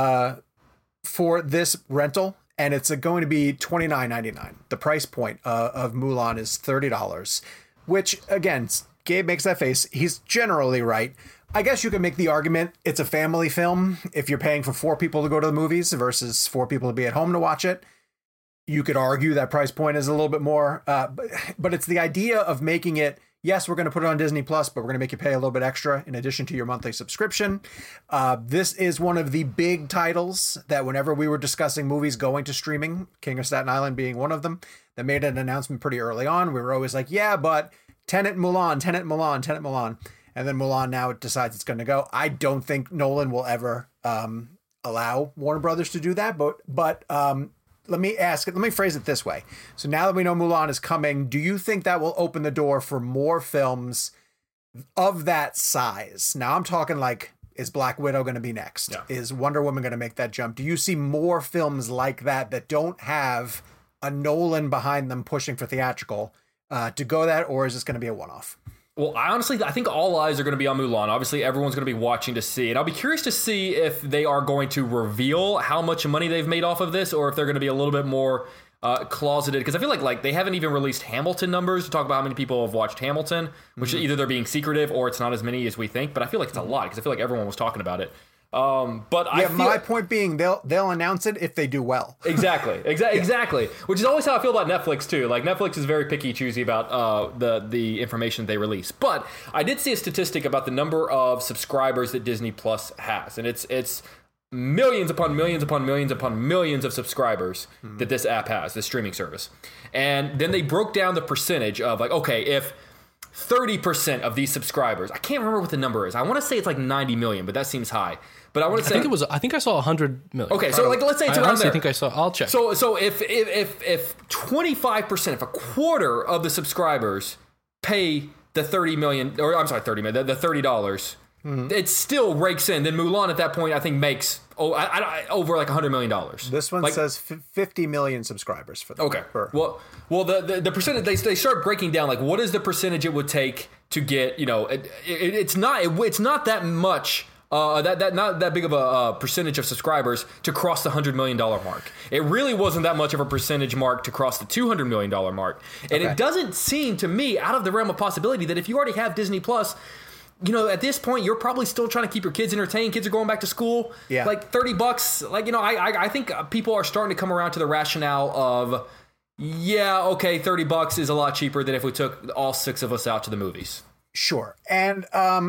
S2: for this rental. And it's going to be $29.99. The price point of Mulan is $30, which again, Gabe makes that face. He's generally right. I guess you can make the argument it's a family film. If you're paying for 4 people to go to the movies versus 4 people to be at home to watch it, you could argue that price point is a little bit more. But it's the idea of making it, yes, we're going to put it on Disney Plus, but we're going to make you pay a little bit extra in addition to your monthly subscription. This is one of the big titles that whenever we were discussing movies going to streaming, King of Staten Island being one of them, that made an announcement pretty early on. We were always like, yeah, but Tenet, Mulan. And then Mulan now decides it's going to go. I don't think Nolan will ever allow Warner Brothers to do that, but let me phrase it this way. So now that we know Mulan is coming, do you think that will open the door for more films of that size? Now I'm talking like, is Black Widow going to be next? Yeah. Is Wonder Woman going to make that jump? Do you see more films like that don't have a Nolan behind them pushing for theatrical to go that, or is this going to be a one-off?
S3: Well, I think all eyes are going to be on Mulan. Obviously, everyone's going to be watching to see. And I'll be curious to see if they are going to reveal how much money they've made off of this, or if they're going to be a little bit more closeted. Because I feel like they haven't even released Hamilton numbers to talk about how many people have watched Hamilton, which either they're being secretive or it's not as many as we think. But I feel like it's a lot because I feel like everyone was talking about it. My point being, they'll announce it if they do well. Exactly. Which is always how I feel about Netflix too. Like Netflix is very picky, choosy about the information they release. But I did see a statistic about the number of subscribers that Disney Plus has, and it's millions upon millions upon millions upon millions of subscribers that this app has, this streaming service. And then they broke down the percentage of like, okay, if 30% of these subscribers, I can't remember what the number is. I want to say it's like 90 million, but that seems high. But I
S4: think I saw 100 million.
S3: Okay, so like let's say it's around there.
S4: I think I saw. I'll check.
S3: So if 25%, if a quarter of the subscribers pay the 30 million, or I'm sorry, 30 million, the $30, it still rakes in. Then Mulan at that point I think makes over like $100 million.
S2: This one says 50 million subscribers for them.
S3: Okay. Well, the percentage they start breaking down like what is the percentage it would take to get, it's not that much. Not that big of a percentage of subscribers to cross the $100 million mark. It really wasn't that much of a percentage mark to cross the $200 million mark. And It doesn't seem to me out of the realm of possibility that if you already have Disney Plus, at this point, you're probably still trying to keep your kids entertained. Kids are going back to school. Yeah. Like $30. Like, I think people are starting to come around to the rationale of, yeah, okay, $30 is a lot cheaper than if we took all 6 of us out to the movies.
S2: Sure. And,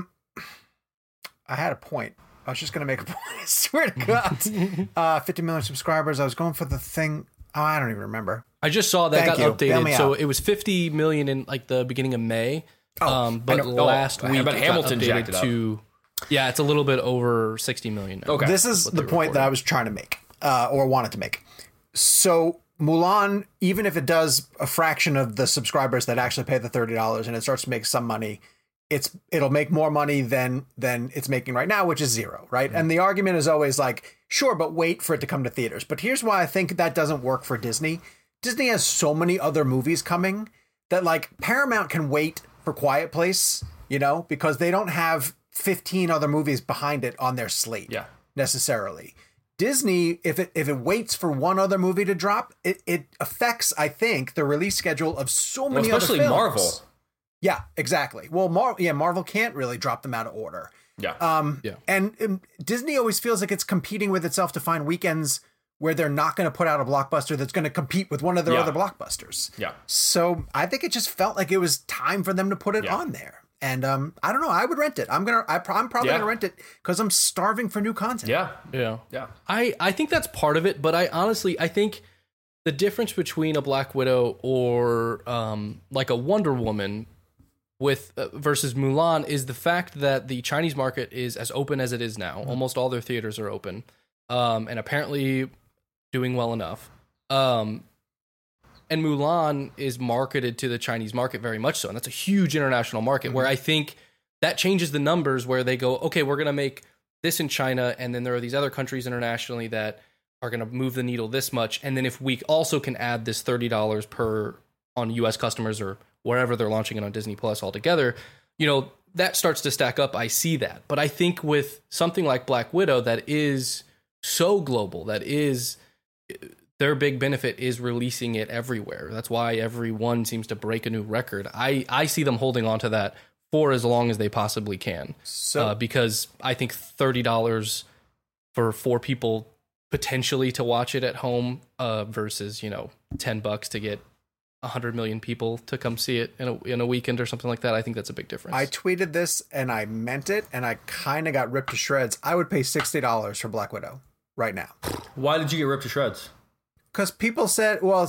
S2: I had a point. I was just going to make a point. I swear to God. 50 million subscribers. I was going for the thing. Oh, I don't even remember.
S4: I just saw that got updated. So it was 50 million in like the beginning of May. But last week
S3: but Hamilton jacked it up.
S4: Yeah, it's a little bit over 60 million now.
S2: Okay. This is the point that I was trying to make, or wanted to make. So Mulan, even if it does a fraction of the subscribers that actually pay the $30 and it starts to make some money, it'll make more money than it's making right now, which is zero, right? And the argument is always like, sure, but wait for it to come to theaters. But here's why I think that doesn't work for Disney. Disney has so many other movies coming that like Paramount can wait for Quiet Place, because they don't have 15 other movies behind it on their slate necessarily. Disney, if it waits for one other movie to drop, it affects, I think, the release schedule of so many other films.
S3: Especially Marvel.
S2: Yeah, exactly. Well, Marvel can't really drop them out of order.
S3: Yeah.
S2: And Disney always feels like it's competing with itself to find weekends where they're not going to put out a blockbuster that's going to compete with one of their other blockbusters.
S3: Yeah.
S2: So I think it just felt like it was time for them to put it on there. And I don't know. I would rent it. I'm probably gonna rent it because I'm starving for new content.
S4: Yeah. I think that's part of it, but I think the difference between a Black Widow or like a Wonder Woman with versus Mulan is the fact that the Chinese market is as open as it is now. Almost all their theaters are open, and apparently doing well enough. And Mulan is marketed to the Chinese market very much so, and that's a huge international market where I think that changes the numbers where they go, okay, we're going to make this in China, and then there are these other countries internationally that are going to move the needle this much, and then if we also can add this $30 per on U.S. customers or wherever they're launching it on Disney Plus altogether, that starts to stack up. I see that. But I think with something like Black Widow that is so global, that is their big benefit is releasing it everywhere. That's why everyone seems to break a new record. I see them holding on to that for as long as they possibly can. So, because I think $30 for 4 people potentially to watch it at home versus, $10 to get 100 million people to come see it in a weekend or something like that. I think that's a big difference.
S2: I tweeted this and I meant it, and I kind of got ripped to shreds. I would pay $60 for Black Widow right now.
S3: Why did you get ripped to shreds?
S2: Because people said, well,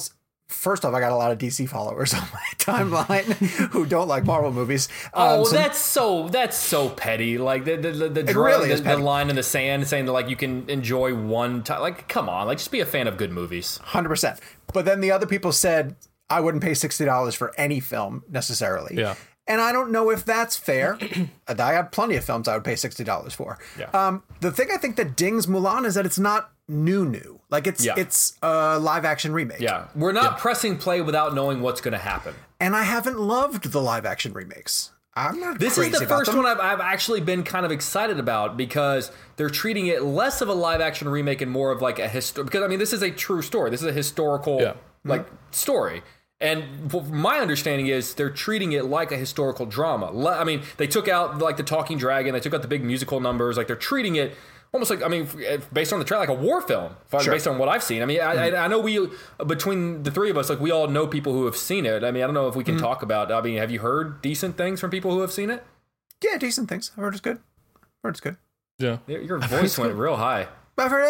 S2: First off, I got a lot of DC followers on my timeline who don't like Marvel movies.
S3: That's so petty. Like the line in the sand saying that like you can enjoy one time. Like, come on, like just be a fan of good movies.
S2: 100%. But then the other people said I wouldn't pay $60 for any film necessarily.
S4: Yeah.
S2: And I don't know if that's fair. I have plenty of films I would pay $60 for.
S3: Yeah.
S2: The thing I think that dings Mulan is that it's not new. Like it's a live action remake.
S3: Yeah. We're not pressing play without knowing what's going to happen.
S2: And I haven't loved the live action remakes. I'm not
S3: This
S2: crazy
S3: is the
S2: about
S3: first
S2: them.
S3: one I've actually been kind of excited about because they're treating it less of a live action remake and more of like a because I mean this is a true story. This is a historical story. And my understanding is they're treating it like a historical drama. I mean, they took out like the talking dragon, they took out the big musical numbers, like they're treating it almost like, I mean, based on the trailer, like a war film, based on what I've seen. I mean, I know between the three of us, like we all know people who have seen it. I mean, I don't know if we can talk about, I mean, have you heard decent things from people who have seen it?
S2: Yeah, decent things. I've heard it's good.
S4: Yeah.
S3: Your voice went real high.
S2: I've heard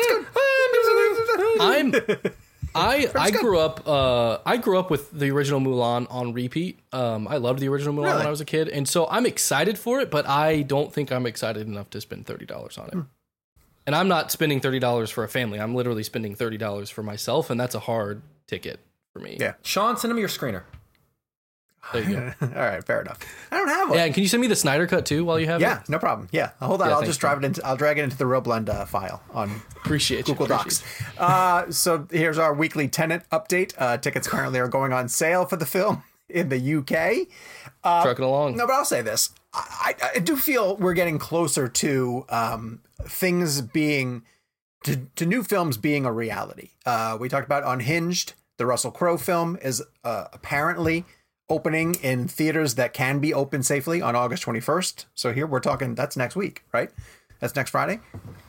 S2: it's good.
S4: I grew up with the original Mulan on repeat. I loved the original Mulan when I was a kid, and so I'm excited for it, but I don't think I'm excited enough to spend $30 on it. And I'm not spending $30 for a family. I'm literally spending $30 for myself, and that's a hard ticket for me.
S2: Yeah.
S3: Sean, send him your screener.
S4: There you go.
S2: All right, fair enough. I don't have one.
S4: Yeah, and can you send me the Snyder Cut too while you have it?
S2: Yeah, no problem. Yeah, hold on.
S4: Yeah,
S2: I'll
S4: thanks,
S2: just drive it into. I'll drag it into the Real Blend file on Google Docs. So here's our weekly Tenet update. Tickets currently are going on sale for the film in the UK.
S4: Trucking along.
S2: No, but I'll say this: I do feel we're getting closer to things being to new films being a reality. We talked about Unhinged. The Russell Crowe film is apparently opening in theaters that can be open safely on August 21st. So here we're talking, that's next week, right? That's next Friday.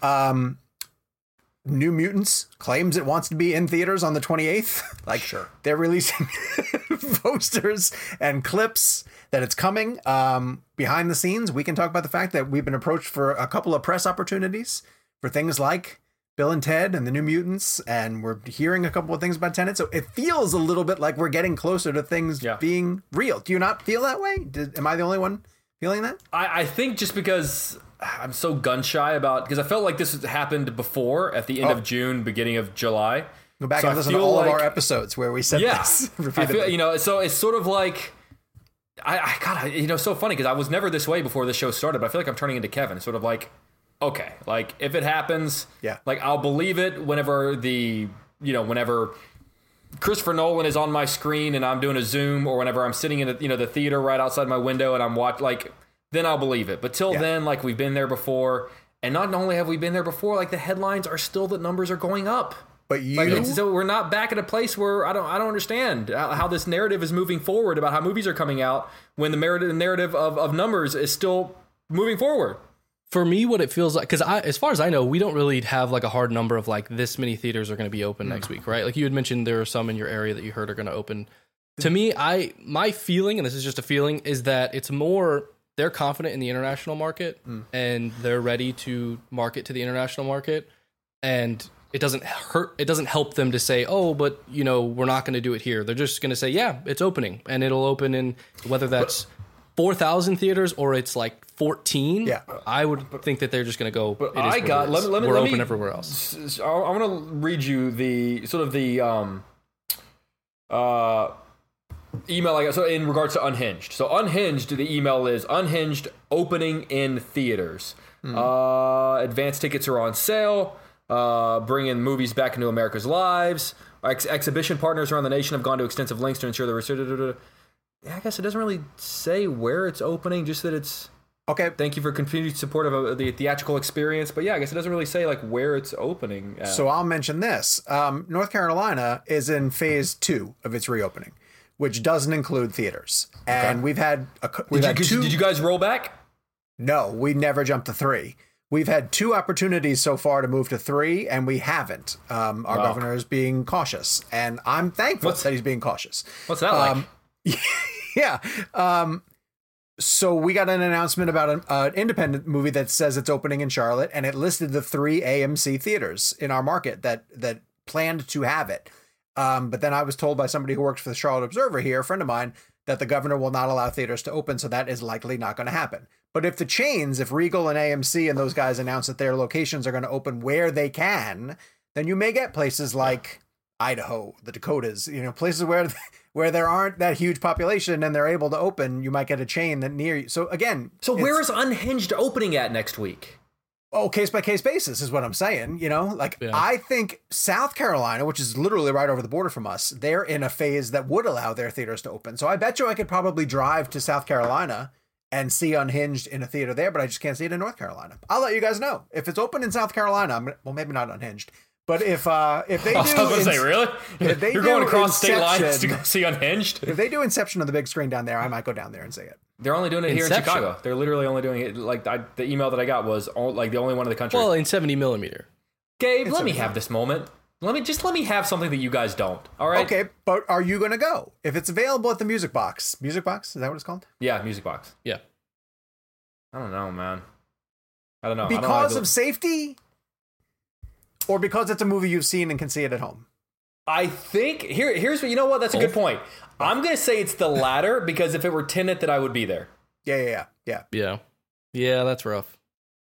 S2: New Mutants claims it wants to be in theaters on the 28th. Like, sure, they're releasing posters and clips that it's coming. Behind the scenes, we can talk about the fact that we've been approached for a couple of press opportunities for things like Bill and Ted and the New Mutants, and we're hearing a couple of things about Tenet. So it feels a little bit like we're getting closer to things being real. Do you not feel that way? Am I the only one feeling that?
S3: I think just because I'm so gun shy about, because I felt like this happened before at the end of June, beginning of July.
S2: Go back and listen to all of our episodes where we said this repeatedly.
S3: I feel, so it's sort of like, God, so funny because I was never this way before this show started, but I feel like I'm turning into Kevin. It's sort of like, okay, like if it happens, like I'll believe it whenever whenever Christopher Nolan is on my screen and I'm doing a Zoom, or whenever I'm sitting in the theater right outside my window and I'm then I'll believe it. But till then, like we've been there before, and not only have we been there before, like the headlines are still that numbers are going up.
S2: But
S3: so we're not back at a place where I don't understand how this narrative is moving forward about how movies are coming out when the narrative of numbers is still moving forward.
S4: For me, what it feels like, because as far as I know, we don't really have like a hard number of like this many theaters are going to be open next week, right? Like you had mentioned, there are some in your area that you heard are going to open. To me, my feeling, and this is just a feeling, is that it's more they're confident in the international market and they're ready to market to the international market, and it doesn't help them to say, oh, but we're not going to do it here. They're just going to say, yeah, it's opening, and it'll open in whether that's 4,000 theaters or it's like 14. Yeah, I would think that they're just going to go.
S3: But
S4: we're open everywhere else.
S3: I want to read you the sort of the email I got. So in regards to Unhinged, Unhinged, the email is Unhinged opening in theaters. Advance tickets are on sale. Bringing movies back into America's lives. Exhibition partners around the nation have gone to extensive lengths to ensure the. I guess it doesn't really say where it's opening, just that it's.
S2: Okay.
S3: Thank you for continued support of the theatrical experience. But yeah, I guess it doesn't really say like where it's opening at.
S2: So I'll mention this. North Carolina is in phase 2 of its reopening, which doesn't include theaters. And we've had two.
S3: Did you guys roll back?
S2: No, we never jumped to 3. We've had 2 opportunities so far to move to 3, and we haven't. Our governor is being cautious, and I'm thankful that he's being cautious.
S3: What's that like?
S2: Yeah. So we got an announcement about an independent movie that says it's opening in Charlotte, and it listed the 3 AMC theaters in our market that planned to have it. But then I was told by somebody who works for the Charlotte Observer here, a friend of mine, that the governor will not allow theaters to open, so that is likely not going to happen. But if the chains, if Regal and AMC and those guys announce that their locations are going to open where they can, then you may get places like Idaho, the Dakotas, places where there aren't that huge population and they're able to open. You might get a chain that near you. So again,
S3: where is Unhinged opening at next week?
S2: Oh, case by case basis is what I'm saying. I think South Carolina, which is literally right over the border from us, they're in a phase that would allow their theaters to open. So I bet you I could probably drive to South Carolina and see Unhinged in a theater there, but I just can't see it in North Carolina. I'll let you guys know if it's open in South Carolina. Well, maybe not Unhinged, but if they do,
S3: I was going to say, really? You're going across state lines to go see Unhinged?
S2: If they do Inception on the big screen down there, I might go down there and see it.
S3: They're only doing it here in Chicago. They're literally only doing it. Like the email that I got was the only one in the country.
S4: Well, in 70 millimeter.
S3: Gabe, let me have this moment. Let me have something that you guys don't. All right.
S2: Okay, but are you going to go if it's available at the Music Box? Music Box, is that what it's called?
S3: Yeah, Music Box.
S4: Yeah.
S3: I don't know, man. I don't know.
S2: Because of safety, or because it's a movie you've seen and can see it at home?
S3: I think here's what, you know what? That's a good point. I'm going to say it's the latter, because if it were Tenet, that I would be there.
S2: Yeah.
S4: Yeah, that's rough.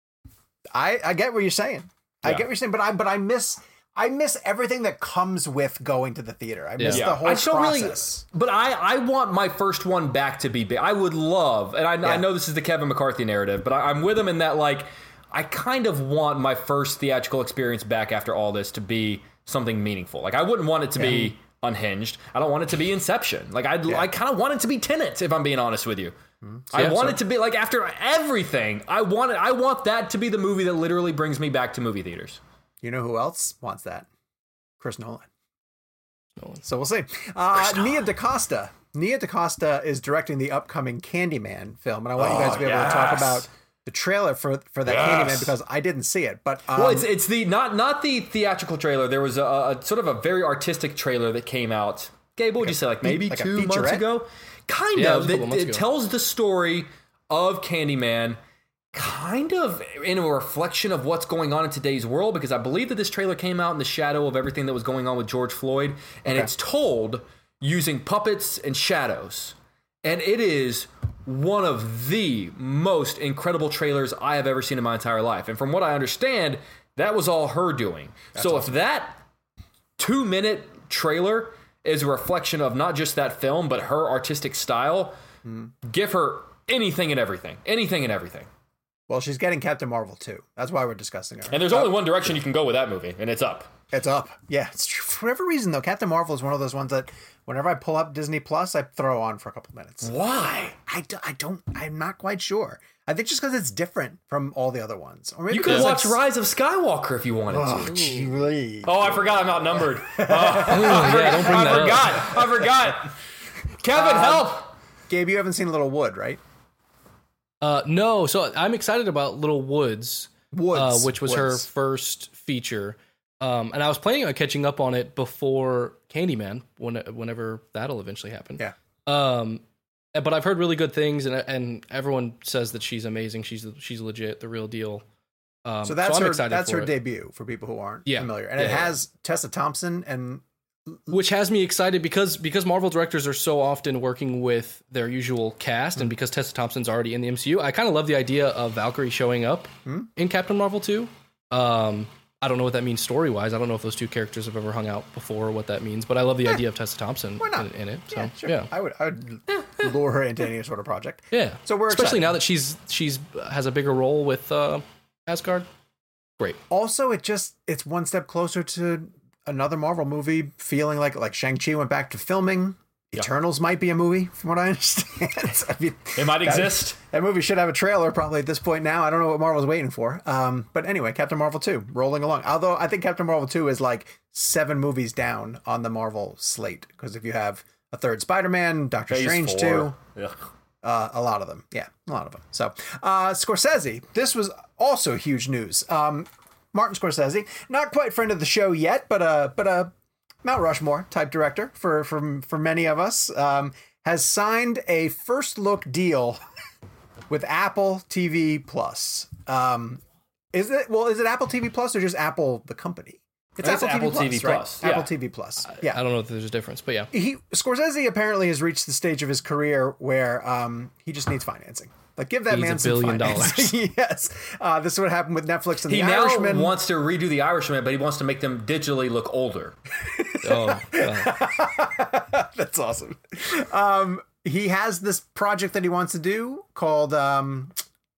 S2: I get what you're saying. I get what you're saying, but I miss everything that comes with going to the theater. I miss the whole process.
S3: But I want my first one back to be big. I would love, and I know this is the Kevin McCarthy narrative, but I'm with him in that, like, I kind of want my first theatrical experience back after all this to be something meaningful. Like, I wouldn't want it to be Unhinged. I don't want it to be Inception. Like, I kind of want it to be Tenet, if I'm being honest with you. I want it to be, like, after everything, I want that to be the movie that literally brings me back to movie theaters.
S2: You know who else wants that? Chris Nolan. So we'll see. Nia DaCosta is directing the upcoming Candyman film, and I want you guys to be able to talk about the trailer for that Candyman, because I didn't see it. But
S3: well, it's the not the theatrical trailer. There was a sort of a very artistic trailer that came out. Gabe, what would you say? Like maybe like 2 months ago? Kind of. It tells the story of Candyman, kind of in a reflection of what's going on in today's world, because I believe that this trailer came out in the shadow of everything that was going on with George Floyd, and it's told using puppets and shadows. And it is one of the most incredible trailers I have ever seen in my entire life. And from what I understand, that was all her doing. That's awesome. If that 2-minute trailer is a reflection of not just that film, but her artistic style, give her anything and everything. Anything and everything.
S2: Well, she's getting Captain Marvel too. That's why we're discussing her.
S3: And there's only one direction you can go with that movie, and it's up.
S2: It's up. Yeah, it's true. For whatever reason, though, Captain Marvel is one of those ones that whenever I pull up Disney Plus, I throw on for a couple minutes.
S3: Why?
S2: I'm not quite sure. I think just because it's different from all the other ones. Or maybe
S3: you could watch Rise of Skywalker if you wanted to.
S2: Geez.
S3: Oh, I forgot I'm outnumbered. I forgot. Kevin, help.
S2: Gabe, you haven't seen Little Wood, right?
S4: No. So I'm excited about Little Woods, which was her first feature. And I was planning on catching up on it before Candyman, whenever that'll eventually happen.
S2: Yeah.
S4: But I've heard really good things, and everyone says that she's amazing. She's legit, the real deal.
S2: So that's her debut for people who aren't familiar, and it has Tessa Thompson, and
S4: which has me excited because Marvel directors are so often working with their usual cast, and because Tessa Thompson's already in the MCU, I kind of love the idea of Valkyrie showing up in Captain Marvel 2. I don't know what that means story-wise. I don't know if those two characters have ever hung out before or what that means, but I love the idea of Tessa Thompson in it. So,
S2: sure. I would lure her into any sort of project.
S4: Yeah.
S2: So we're
S4: especially
S2: excited.
S4: now that she's has a bigger role with Asgard. Great.
S2: Also, it's one step closer to another Marvel movie, feeling like Shang-Chi went back to filming. Eternals might be a movie, from what I understand. I mean,
S3: it might exist.
S2: That movie should have a trailer probably at this point now. I don't know what Marvel's waiting for. But anyway, Captain Marvel 2, rolling along. Although I think Captain Marvel 2 is like 7 movies down on the Marvel slate. Because if you have a third Spider-Man, Doctor Strange 2, a lot of them. Yeah, a lot of them. So Scorsese, this was also huge news. Martin Scorsese, not quite friend of the show yet, but a Mount Rushmore type director for many of us, has signed a first look deal with Apple TV Plus. Is it Apple TV Plus or just Apple the company? It's
S3: That's
S2: Apple TV
S3: TV
S2: right?
S3: Plus.
S2: Apple
S3: Yeah.
S2: TV Plus. Yeah.
S4: I don't know if there's a difference, but yeah.
S2: Scorsese apparently has reached the stage of his career where he just needs financing. Like, give that
S4: Needs
S2: man
S4: $1
S2: some
S4: billion.
S2: financing. Yes. This is what happened with Netflix and
S3: He
S2: The
S3: now
S2: Irishman.
S3: wants to redo The Irishman, but he wants to make them digitally look older.
S4: Oh,
S2: That's awesome. He has this project that he wants to do called the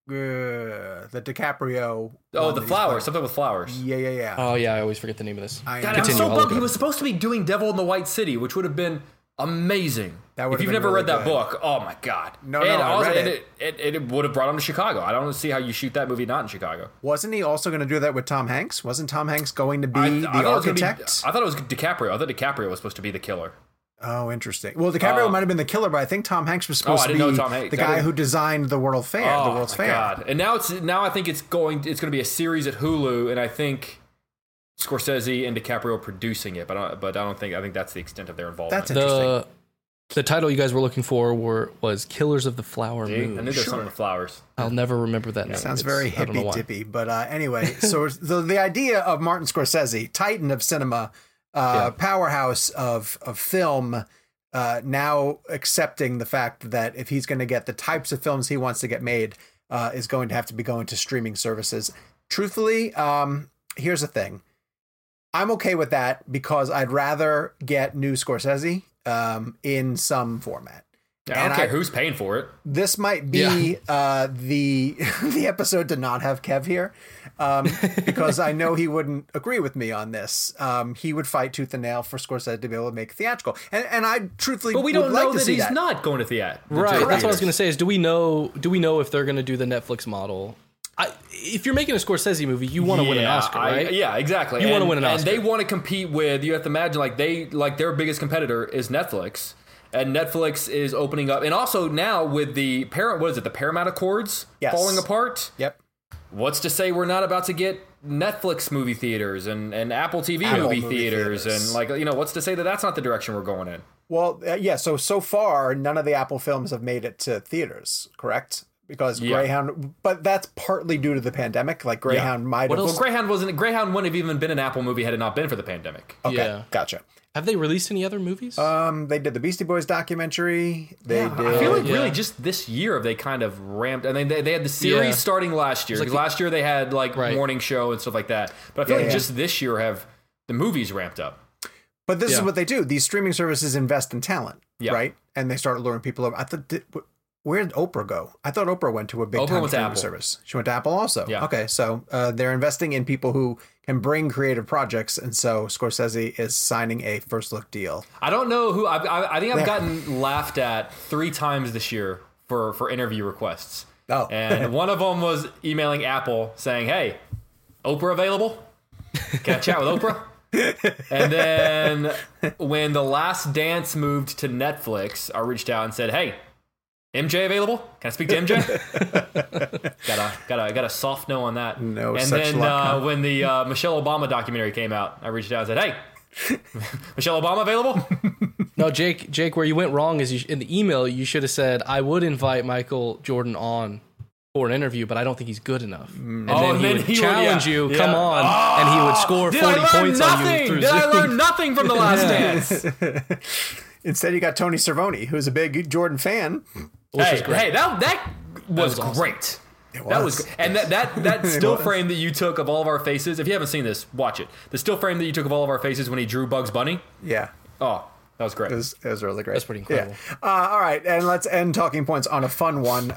S2: DiCaprio.
S3: Oh,
S2: one
S3: the
S2: that he's
S3: flowers.
S2: playing.
S3: Something with flowers.
S2: Yeah.
S4: oh yeah, I always forget the name of this.
S2: I
S3: God,
S2: know.
S3: I'm
S4: Continue,
S3: so
S4: I'll
S3: bummed.
S4: look
S3: He
S4: it
S3: was
S4: up.
S3: supposed to be doing Devil in the White City, which would have been amazing.
S2: That would
S3: if
S2: have
S3: you've
S2: been
S3: never
S2: really
S3: read that
S2: good.
S3: book, oh my God.
S2: No,
S3: and
S2: I
S3: also,
S2: read
S3: it would have brought him to Chicago. I don't see how you shoot that movie not in Chicago.
S2: Wasn't he also going to do that with Tom Hanks? Wasn't Tom Hanks going to be
S3: I
S2: the
S3: thought it was gonna be-
S2: architect?
S3: I thought it was DiCaprio. I thought DiCaprio was supposed to be the killer.
S2: Oh, interesting. Well, DiCaprio might have been the killer, but I think Tom Hanks was supposed
S3: I
S2: to
S3: didn't
S2: be
S3: know Tom Hanks.
S2: the
S3: I
S2: guy
S3: didn't-
S2: who designed the World Fair.
S3: Oh
S2: the World's
S3: my
S2: Fair.
S3: God! And now I think it's going to be a series at Hulu, and I think Scorsese and DiCaprio are producing it, but I think that's the extent of their involvement.
S2: That's interesting.
S4: The title you guys were looking for was Killers of the Flower
S3: See?
S4: Moon.
S3: I knew there's something with flowers.
S4: I'll never remember that name.
S2: Sounds
S4: It's-
S2: very
S4: I don't know why.
S2: hippy-dippy. But anyway, so the idea of Martin Scorsese, titan of cinema, powerhouse of film, now accepting the fact that if he's going to get the types of films he wants to get made, is going to have to be going to streaming services. Truthfully, here's the thing. I'm okay with that because I'd rather get new Scorsese in some format.
S3: I don't care who's paying for it.
S2: This might be the episode to not have Kev here, because I know he wouldn't agree with me on this. He would fight tooth and nail for Scorsese to be able to make theatrical, and I truthfully,
S3: But we
S2: would
S3: don't
S2: like
S3: know
S2: to
S3: that
S2: see
S3: he's
S2: that.
S3: not going to theater.
S4: Right, that's what I was going to say. Is do we know if they're going to do the Netflix model? If you're making a Scorsese movie, you want to win an Oscar, right?
S3: Yeah, exactly.
S4: You want to win an Oscar.
S3: And they want to compete with. You have to imagine their biggest competitor is Netflix, and Netflix is opening up, and also now with the the Paramount Accords falling apart.
S2: Yep.
S3: What's to say we're not about to get Netflix movie theaters and Apple TV movie theaters and what's to say that that's not the direction we're going in?
S2: Well, yeah. So far, none of the Apple films have made it to theaters. Correct. Because Greyhound, but that's partly due to the pandemic. Like Greyhound might have.
S3: Well, Greyhound wouldn't have even been an Apple movie had it not been for the pandemic.
S2: Okay,
S4: Yeah.
S2: gotcha.
S4: Have they released any other movies?
S2: They did the Beastie Boys documentary. They did.
S3: I feel like really just this year have they kind of ramped. I mean, they had the series starting last year. Because last year they had morning show and stuff like that. But I feel like just this year have the movies ramped up.
S2: But this is what they do. These streaming services invest in talent, right? And they start luring people over. I thought, where did Oprah go? I thought Oprah went to a big time streaming service. She went to Apple also.
S3: Yeah.
S2: Okay, so they're investing in people who can bring creative projects, and so Scorsese is signing a first look deal.
S3: I don't know who. I think I've gotten laughed at 3 times this year for interview requests.
S2: Oh.
S3: And one of them was emailing Apple saying, "Hey, Oprah available? Can I chat with Oprah?" And then when The Last Dance moved to Netflix, I reached out and said, "Hey, MJ available? Can I speak to MJ?" got a soft no on that.
S2: No
S3: and
S2: such
S3: then
S2: luck,
S3: when the Michelle Obama documentary came out, I reached out and said, "Hey, Michelle Obama available?"
S4: No, Jake, where you went wrong is in the email you should have said, "I would invite Michael Jordan on for an interview, but I don't think he's good enough." And then he would challenge you, come on, and he would score 40 points on you through
S3: Did
S4: Zoom.
S3: I learn nothing from The Last Dance?
S2: Instead, you got Tony Cervoni, who's a big Jordan fan.
S3: Hey, that was
S4: awesome.
S3: great.
S2: It
S3: That was great. And that still frame that you took of all of our faces. If you haven't seen this, watch it. The still frame that you took of all of our faces when he drew Bugs Bunny.
S2: Yeah.
S3: Oh, that was great.
S2: It was really great.
S4: That's pretty incredible.
S2: Yeah. All right, and let's end talking points on a fun one.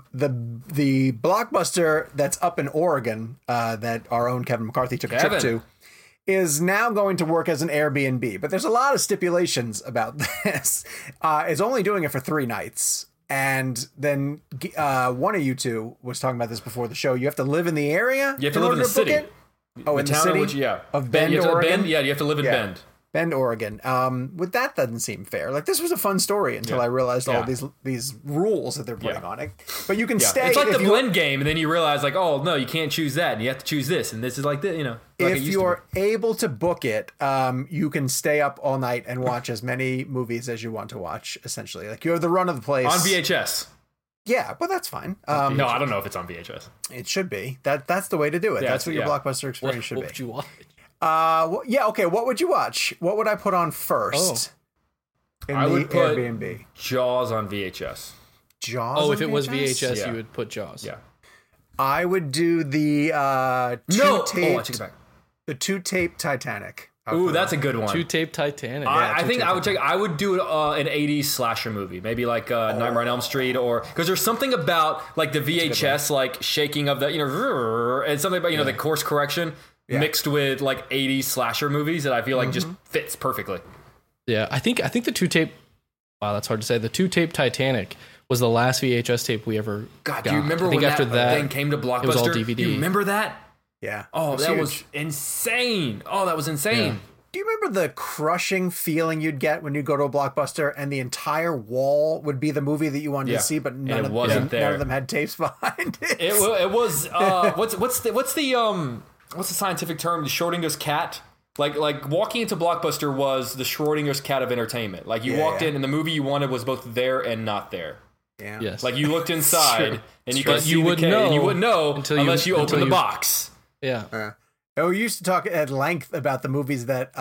S2: The Blockbuster that's up in Oregon that our own Kevin McCarthy took a trip to is now going to work as an Airbnb. But there's a lot of stipulations about this. It's only doing it for 3 nights. And then one of you two was talking about this before the show. You have to live in the area.
S3: You have to live in the city.
S2: Oh, in the
S3: town
S2: city of Bend,
S3: you have to
S2: Oregon.
S3: you have to live in Bend.
S2: Bend, Oregon. That doesn't seem fair. Like, this was a fun story until I realized all these rules that they're putting on it. But you can stay.
S3: It's like the blend game, and then you realize, like, oh no, you can't choose that, and you have to choose this, and this is like the, like
S2: if you're able to book it, you can stay up all night and watch as many movies as you want to watch. Essentially, like, you're the run of the place
S3: on VHS.
S2: Yeah, but that's fine.
S3: No, I don't know if it's on VHS.
S2: It should be. That's the way to do it.
S3: Yeah,
S2: that's what your Blockbuster experience should
S4: What
S2: be.
S4: would you watch?
S2: Yeah, okay. What would you watch? What would I put on first?
S3: I would put
S2: Airbnb.
S3: Jaws on VHS.
S2: Jaws.
S4: Oh,
S2: on
S4: if it was VHS,
S3: Yeah.
S4: you would put Jaws.
S3: Yeah.
S2: I would do the
S3: I take it back.
S2: the 2-tape Titanic.
S3: Ooh, that's a good one.
S4: 2-tape Titanic.
S3: I think I would do an 80s slasher movie, maybe like Nightmare on Elm Street, or because there's something about like the VHS like shaking of the and something about the course correction mixed with like 80s slasher movies that I feel like just fits perfectly.
S4: Yeah, I think the 2-tape. Wow, that's hard to say. The 2-tape Titanic was the last VHS tape we ever got.
S3: Do you remember when that thing came to Blockbuster?
S4: It was all DVD.
S3: You remember that?
S2: Yeah.
S3: Oh, that
S2: huge.
S3: was insane. Oh, that was insane.
S4: Yeah.
S2: Do you remember the crushing feeling you'd get when you go to a Blockbuster and the entire wall would be the movie that you wanted to see, but none of them had tapes behind it?
S3: It was what's the scientific term? The Schrodinger's cat. Like walking into Blockbuster was the Schrodinger's cat of entertainment. Like you walked in and the movie you wanted was both there and not there.
S2: Yeah.
S4: Yes.
S3: Like you looked inside and you could see
S4: you
S3: the
S4: wouldn't
S3: cat,
S4: know
S3: and you wouldn't know unless you opened the
S4: you-
S3: box.
S4: Yeah.
S2: We used to talk at length about the movies that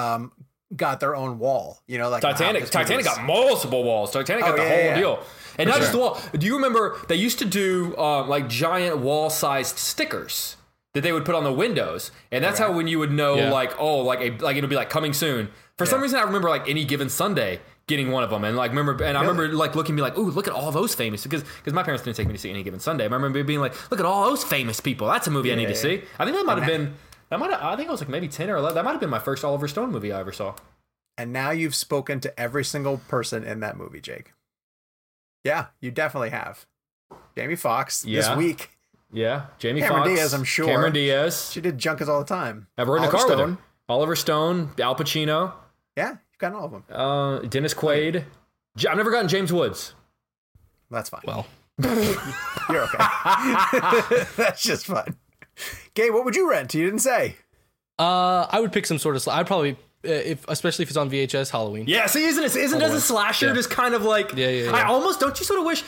S2: got their own wall. Like
S3: Titanic got multiple walls. Titanic got the whole deal. And not just the wall. Do you remember they used to do like giant wall-sized stickers that they would put on the windows, and that's how when you would know like it'll be like coming soon. For some reason, I remember like Any Given Sunday getting one of them, and like I remember like looking and be like, ooh, look at all those famous, because my parents didn't take me to see Any Given Sunday. I remember being like, look at all those famous people. That's a movie I need to see. I think that might have been. I think it was like maybe 10 or 11. That might have been my first Oliver Stone movie I ever saw.
S2: And now you've spoken to every single person in that movie, Jake. Yeah, you definitely have. Jamie Foxx this week.
S3: Yeah, Jamie Foxx.
S2: Cameron Diaz, I'm sure.
S3: Cameron Diaz.
S2: She did Junkers all the time.
S3: I've ridden a car with her. Oliver Stone, Al Pacino.
S2: Yeah, you've gotten all of them.
S3: Dennis Quaid. I've never gotten James Woods.
S2: That's fine.
S4: Well,
S2: you're okay. That's just fun. Gabe, what would you rent? You didn't say.
S4: I would pick some sort of. I'd probably, especially if it's on VHS, Halloween.
S3: Yeah, see, isn't as a slasher just kind of like?
S4: Yeah.
S3: I almost don't you sort of wish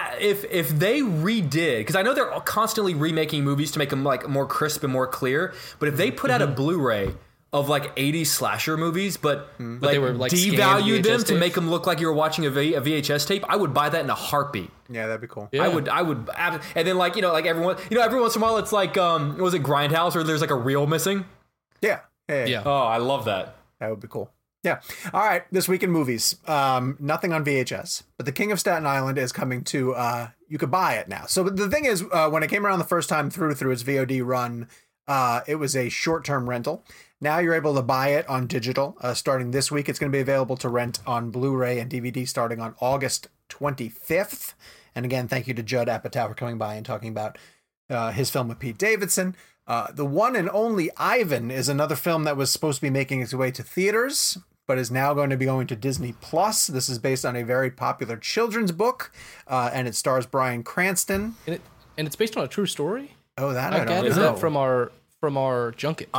S3: if they redid, because I know they're constantly remaking movies to make them like more crisp and more clear. But if they put out a Blu-ray of like 80s slasher movies, but
S4: they were like
S3: devalued them
S4: tapes
S3: to make them look like you were watching a VHS tape, I would buy that in a heartbeat.
S2: Yeah, that'd be cool.
S3: Yeah. I would, and then like every once in a while it's like was it Grindhouse or there's like a reel missing?
S2: Yeah.
S3: Oh, I love that.
S2: That would be cool. Yeah. All right. This week in movies, nothing on VHS, but The King of Staten Island is coming to. You could buy it now. So the thing is, when it came around the first time through its VOD run, it was a short-term rental. Now you're able to buy it on digital starting this week. It's going to be available to rent on Blu-ray and DVD starting on August 25th. And again, thank you to Judd Apatow for coming by and talking about his film with Pete Davidson. The one and only Ivan is another film that was supposed to be making its way to theaters, but is now going to be going to Disney Plus. This is based on a very popular children's book, and it stars Bryan Cranston.
S4: And it's based on a true story.
S2: Oh, that I don't
S4: gathered
S2: know.
S4: that from our junket.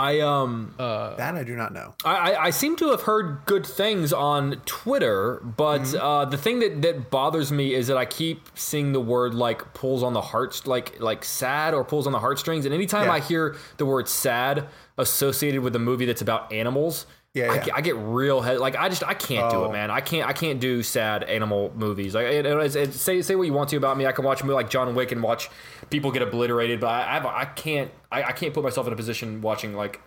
S2: That I do not know.
S3: I seem to have heard good things on Twitter, but the thing that bothers me is that I keep seeing the word like pulls on the hearts, like sad or pulls on the heartstrings, and anytime I hear the word sad associated with a movie that's about animals, I get real I can't do it, man. I can't do sad animal movies. Say what you want to about me. I can watch a movie like John Wick and watch people get obliterated, but I can't put myself in a position watching like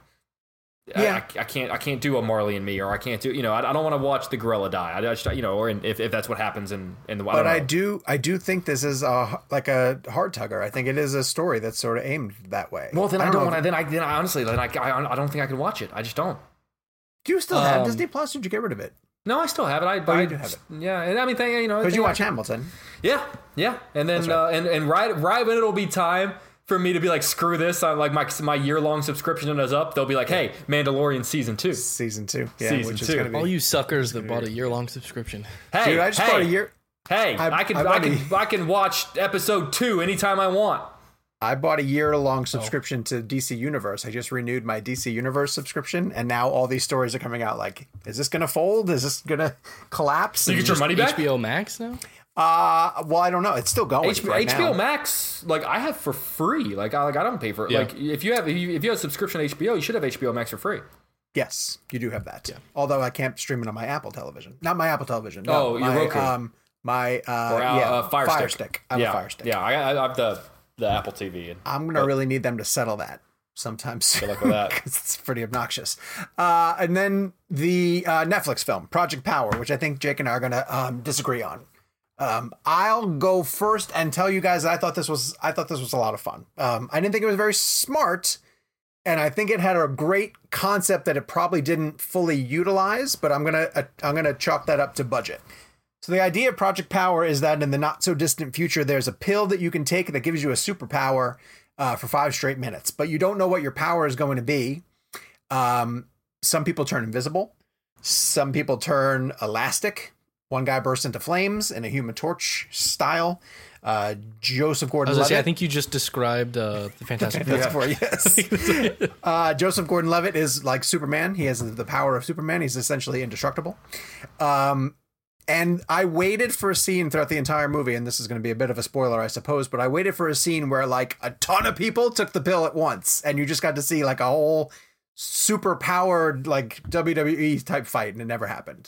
S3: I can't do a Marley and Me, or I can't do I don't want to watch the gorilla die. I just or if that's what happens in the. But
S2: I do think this is like a heart tugger. I think it is a story that's sort of aimed that way.
S3: Well, then I don't want to. Then I honestly I don't think I can watch it. I just don't.
S2: Do you still have Disney Plus, or did you get rid of it?
S3: No, I still have it. I
S2: do have it.
S3: Yeah, and I mean,
S2: because you watch Hamilton.
S3: Yeah, and then
S2: right.
S3: and right when it'll be time for me to be like, screw this, I'm like my year-long subscription is up, they'll be like, hey, Mandalorian season 2.
S2: Season 2. Yeah,
S3: season 2.
S2: Gonna be,
S4: all you suckers that bought a year-long subscription.
S3: Hey,
S2: dude, I just bought a year.
S3: Hey, I can watch episode 2 anytime I want.
S2: I bought a year-long subscription to DC Universe. I just renewed my DC Universe subscription, and now all these stories are coming out. Like, is this going to fold? Is this going to collapse?
S3: You get your money back?
S4: HBO Max now?
S2: Well, I don't know. It's still going.
S3: HBO Max, like I have for free. Like I don't pay for it.
S4: Yeah.
S3: Like if you have a subscription to HBO, you should have HBO Max for free.
S2: Yes, you do have that. Yeah. Although I can't stream it on my Apple television. Not my Apple television. No,
S3: Oh, your Roku.
S2: Fire Stick. I have a Fire Stick.
S3: Yeah, I have the Apple TV.
S2: I'm going to really need them to settle that sometime soon.
S3: Good luck with that.
S2: Because it's pretty obnoxious. And then the Netflix film, Project Power, which I think Jake and I are going to disagree on. I'll go first and tell you guys that I thought this was a lot of fun. I didn't think it was very smart, and I think it had a great concept that it probably didn't fully utilize, but I'm gonna chalk that up to budget. So the idea of Project Power is that in the not so distant future, there's a pill that you can take that gives you a superpower for 5 straight minutes, but you don't know what your power is going to be. Some people turn invisible. Some people turn elastic. One guy bursts into flames in a Human Torch style. Joseph Gordon-Levitt.
S4: I think you just described the Fantastic Four.
S2: Yes. Joseph Gordon-Levitt is like Superman. He has the power of Superman. He's essentially indestructible. And I waited for a scene throughout the entire movie, and this is going to be a bit of a spoiler, I suppose, but I waited for a scene where like a ton of people took the pill at once, and you just got to see like a whole super powered like WWE type fight, and it never happened.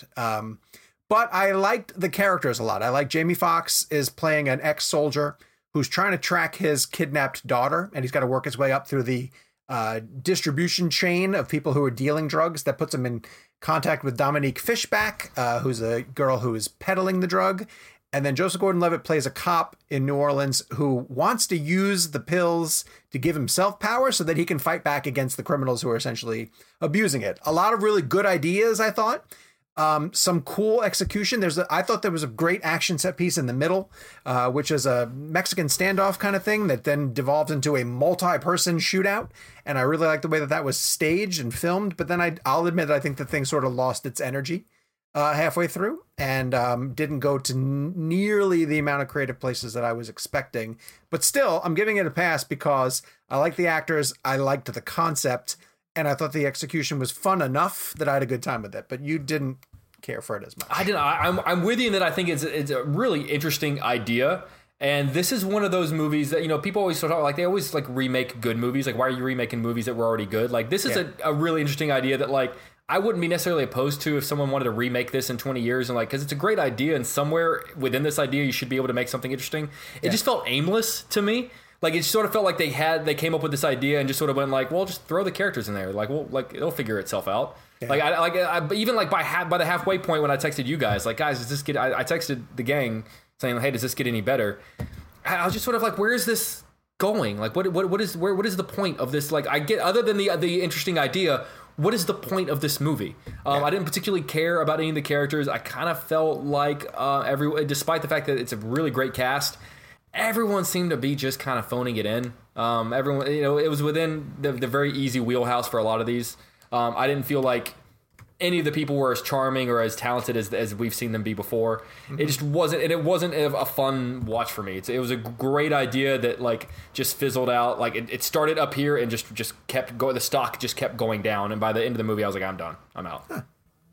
S2: But I liked the characters a lot. I like Jamie Foxx is playing an ex-soldier who's trying to track his kidnapped daughter, and he's got to work his way up through the distribution chain of people who are dealing drugs. That puts him in contact with Dominique Fishback, who's a girl who is peddling the drug. And then Joseph Gordon-Levitt plays a cop in New Orleans who wants to use the pills to give himself power so that he can fight back against the criminals who are essentially abusing it. A lot of really good ideas, I thought. Some cool execution. I thought there was a great action set piece in the middle, which is a Mexican standoff kind of thing that then devolved into a multi-person shootout. And I really liked the way that was staged and filmed. But then I'll admit that I think the thing sort of lost its energy halfway through and didn't go to nearly the amount of creative places that I was expecting. But still, I'm giving it a pass because I like the actors. I liked the concept. And I thought the execution was fun enough that I had a good time with it, but you didn't care for it as much.
S3: I didn't. I'm with you in that I think it's a really interesting idea. And this is one of those movies that, people always sort of like, they always like remake good movies. Like, why are you remaking movies that were already good? Like, this is a really interesting idea that like, I wouldn't be necessarily opposed to if someone wanted to remake this in 20 years and like, cause it's a great idea. And somewhere within this idea, you should be able to make something interesting. It just felt aimless to me. Like, it sort of felt like they came up with this idea and just sort of went like, well, just throw the characters in there. Like, well, like it'll figure itself out. Yeah. Like, even like by the halfway point when I texted you guys, like, guys, I texted the gang saying, hey, does this get any better? I was just sort of like, where is this going? Like, what is the point of this? Like, I get, other than the interesting idea, what is the point of this movie? I didn't particularly care about any of the characters. I kind of felt like despite the fact that it's a really great cast, everyone seemed to be just kind of phoning it in. Everyone, it was within the very easy wheelhouse for a lot of these. I didn't feel like any of the people were as charming or as talented as we've seen them be before. Mm-hmm. It just wasn't, and it wasn't a fun watch for me. It was a great idea that like just fizzled out. Like it started up here and just kept going. The stock just kept going down, and by the end of the movie, I was like, I'm done. I'm out.
S4: Huh.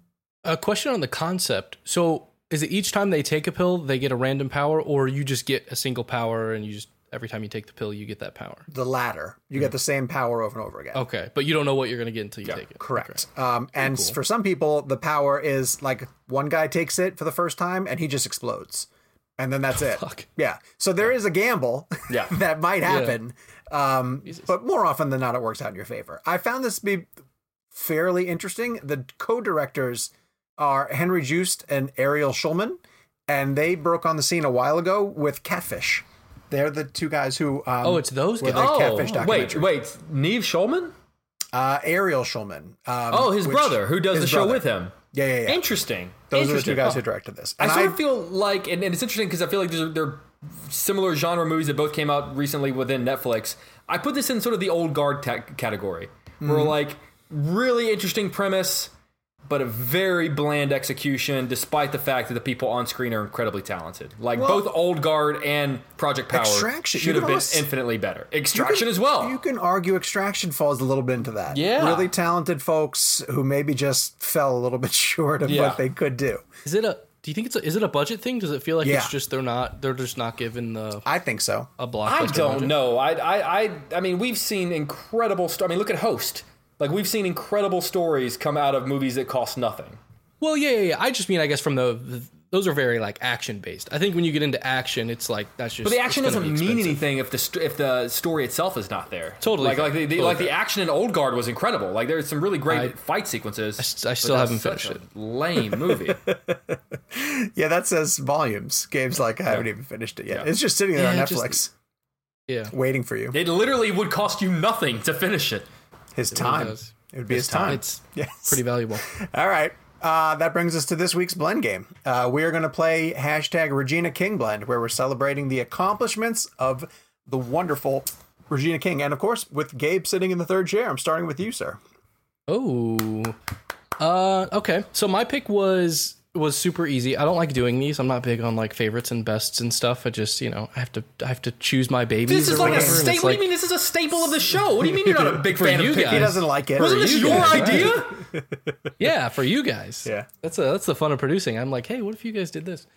S4: A question on the concept. So, is it each time they take a pill, they get a random power, or you just get a single power and you just, every time you take the pill, you get that power?
S2: The latter. You get the same power over and over again.
S4: Okay, but you don't know what you're going to get until you take it.
S2: Correct.
S4: Okay.
S2: And cool. For some people, the power is like one guy takes it for the first time and he just explodes. And then that's it.
S4: Fuck.
S2: Yeah. So there is a gamble that might happen. Yeah. But more often than not, it works out in your favor. I found this to be fairly interesting. The co-directors are Henry Joost and Ariel Schulman, and they broke on the scene a while ago with Catfish. They're the two guys who...
S4: it's those guys?
S2: Catfish documentary.
S3: Wait, Neve Schulman?
S2: Ariel Schulman.
S3: His brother, who does the show with him.
S2: Yeah.
S3: Interesting.
S2: Those are the two guys who directed this.
S3: And I sort of feel like, and it's interesting because I feel like they're similar genre movies that both came out recently within Netflix. I put this in sort of the old guard category, where like really interesting premise, but a very bland execution, despite the fact that the people on screen are incredibly talented. Like both Old Guard and Project Power should have been infinitely better. Extraction as well.
S2: You can argue Extraction falls a little bit into that.
S3: Yeah.
S2: Really talented folks who maybe just fell a little bit short of what they could do.
S4: Do you think is it a budget thing? Does it feel like it's just they're just not given the...
S2: I think so.
S4: A blockbuster
S3: I don't
S4: budget?
S3: know. I mean, we've seen incredible stuff. I mean, look at Host. Like we've seen incredible stories come out of movies that cost nothing.
S4: Well, yeah. I just mean, I guess from those are very like action based. I think when you get into action, it's like that's just.
S3: But the action
S4: it's
S3: doesn't
S4: gonna be
S3: mean
S4: expensive.
S3: anything if the story itself is not there.
S4: Totally
S3: like
S4: fair.
S3: the action in Old Guard was incredible. Like there's some really great fight sequences.
S4: I still haven't finished it.
S3: Lame movie.
S2: Yeah, that says volumes. Gabe's like, I haven't even finished it yet.
S3: Yeah.
S2: It's just sitting there on
S4: Yeah,
S2: Netflix,
S4: Yeah.
S2: waiting for you.
S3: It literally would cost you nothing to finish it.
S2: His time.
S4: does.
S2: It would be his time.
S4: It's
S2: Yes.
S4: pretty valuable.
S2: All right. That brings us to this week's blend game. We are going to play hashtag Regina King Blend, where we're celebrating the accomplishments of the wonderful Regina King. And of course, with Gabe sitting in the third chair, I'm starting with you, sir.
S4: Oh. Okay. So my pick was super easy. I don't like doing these. I'm not big on like favorites and bests and stuff. I just, I have to choose my babies.
S3: This is
S4: or
S3: like a
S4: whatever, and
S3: staple.
S4: it's
S3: What do
S4: like-
S3: you mean this is a staple of the show? What do you mean you're not a big
S4: For
S3: fan
S4: you
S3: of Pick?
S4: guys.
S2: He doesn't like it.
S3: Wasn't this
S4: you
S3: your
S4: guys,
S3: idea?
S4: Yeah, for you guys.
S2: Yeah.
S4: That's the fun of producing. I'm like, hey, what if you guys did this?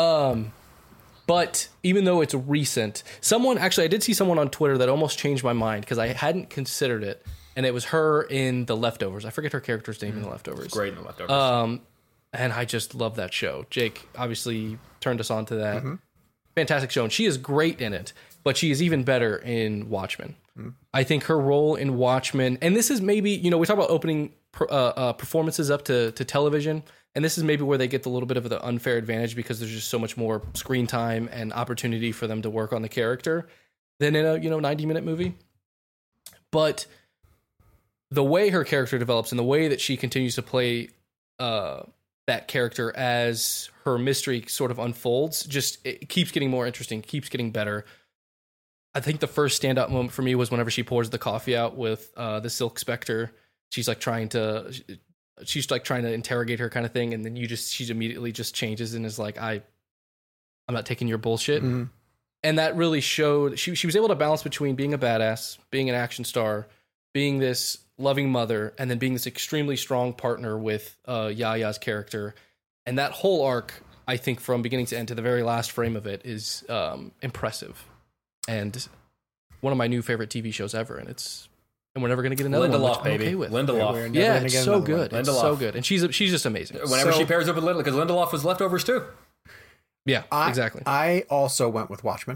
S4: But even though it's recent, I did see someone on Twitter that almost changed my mind because I hadn't considered it, and it was her in The Leftovers. I forget her character's name in The Leftovers.
S3: Great in the Leftovers.
S4: And I just love that show. Jake obviously turned us on to that.
S2: Mm-hmm.
S4: Fantastic show, and she is great in it, but she is even better in Watchmen. I think her role in Watchmen, and this is maybe, we talk about opening performances up to television, and this is maybe where they get the little bit of the unfair advantage because there's just so much more screen time and opportunity for them to work on the character than in a 90-minute movie. But the way her character develops and the way that she continues to play that character as her mystery sort of unfolds, it keeps getting more interesting, keeps getting better. I think the first standout moment for me was whenever she pours the coffee out with the Silk Spectre. She's trying to interrogate her kind of thing, and then she immediately just changes and is like, I'm not taking your bullshit.
S2: Mm-hmm.
S4: And that really showed she was able to balance between being a badass, being an action star, being this loving mother, and then being this extremely strong partner with Yaya's character. And that whole arc, I think, from beginning to end to the very last frame of it is impressive. And one of my new favorite TV shows ever. And we're never going to get another one, which
S3: Lindelof,
S4: I'm
S3: baby.
S4: okay with.
S3: Lindelof.
S4: Yeah,
S2: gonna
S4: it's
S2: get
S4: so
S2: another one.
S4: good. It's
S3: Lindelof.
S4: so good. And she's just amazing.
S3: Whenever she pairs up with Lindelof, because Lindelof was Leftovers too.
S4: Yeah, exactly.
S2: I also went with Watchmen.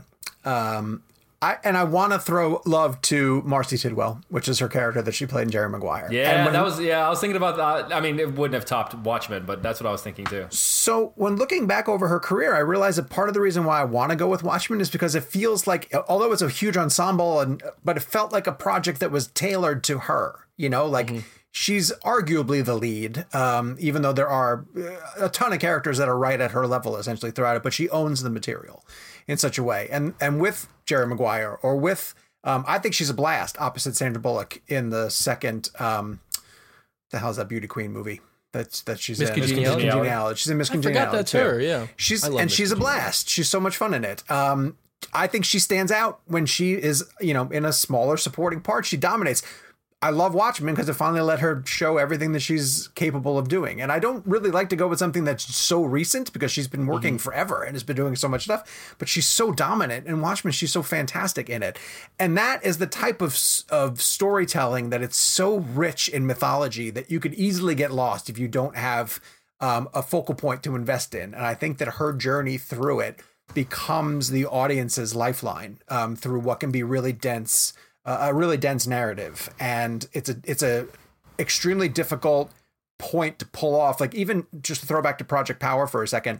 S2: I want to throw love to Marcy Tidwell, which is her character that she played in Jerry Maguire.
S3: Yeah,
S2: And
S3: I was thinking about that. I mean, it wouldn't have topped Watchmen, but that's what I was thinking too.
S2: So when looking back over her career, I realized that part of the reason why I want to go with Watchmen is because it feels like, although it's a huge ensemble, but it felt like a project that was tailored to her. She's arguably the lead, even though there are a ton of characters that are right at her level essentially throughout it, but she owns the material in such a way. And with Jerry Maguire or with, I think she's a blast opposite Sandra Bullock in the second, the hell's that Beauty Queen movie that she's
S4: Miss
S2: in?
S4: Congeniality.
S2: Miss Congeniality. She's in Miss
S4: I
S2: Congeniality
S4: forgot that's
S2: too.
S4: her, yeah. I love Miss
S2: She's a blast. She's so much fun in it. I think she stands out when she is, in a smaller supporting part. She dominates. I love Watchmen because it finally let her show everything that she's capable of doing. And I don't really like to go with something that's so recent because she's been working forever and has been doing so much stuff, but she's so dominant in Watchmen. She's so fantastic in it. And that is the type of storytelling that it's so rich in mythology that you could easily get lost if you don't have a focal point to invest in. And I think that her journey through it becomes the audience's lifeline through what can be really dense, a really dense narrative. And it's a extremely difficult point to pull off. Like, even just to throw back to Project Power for a second,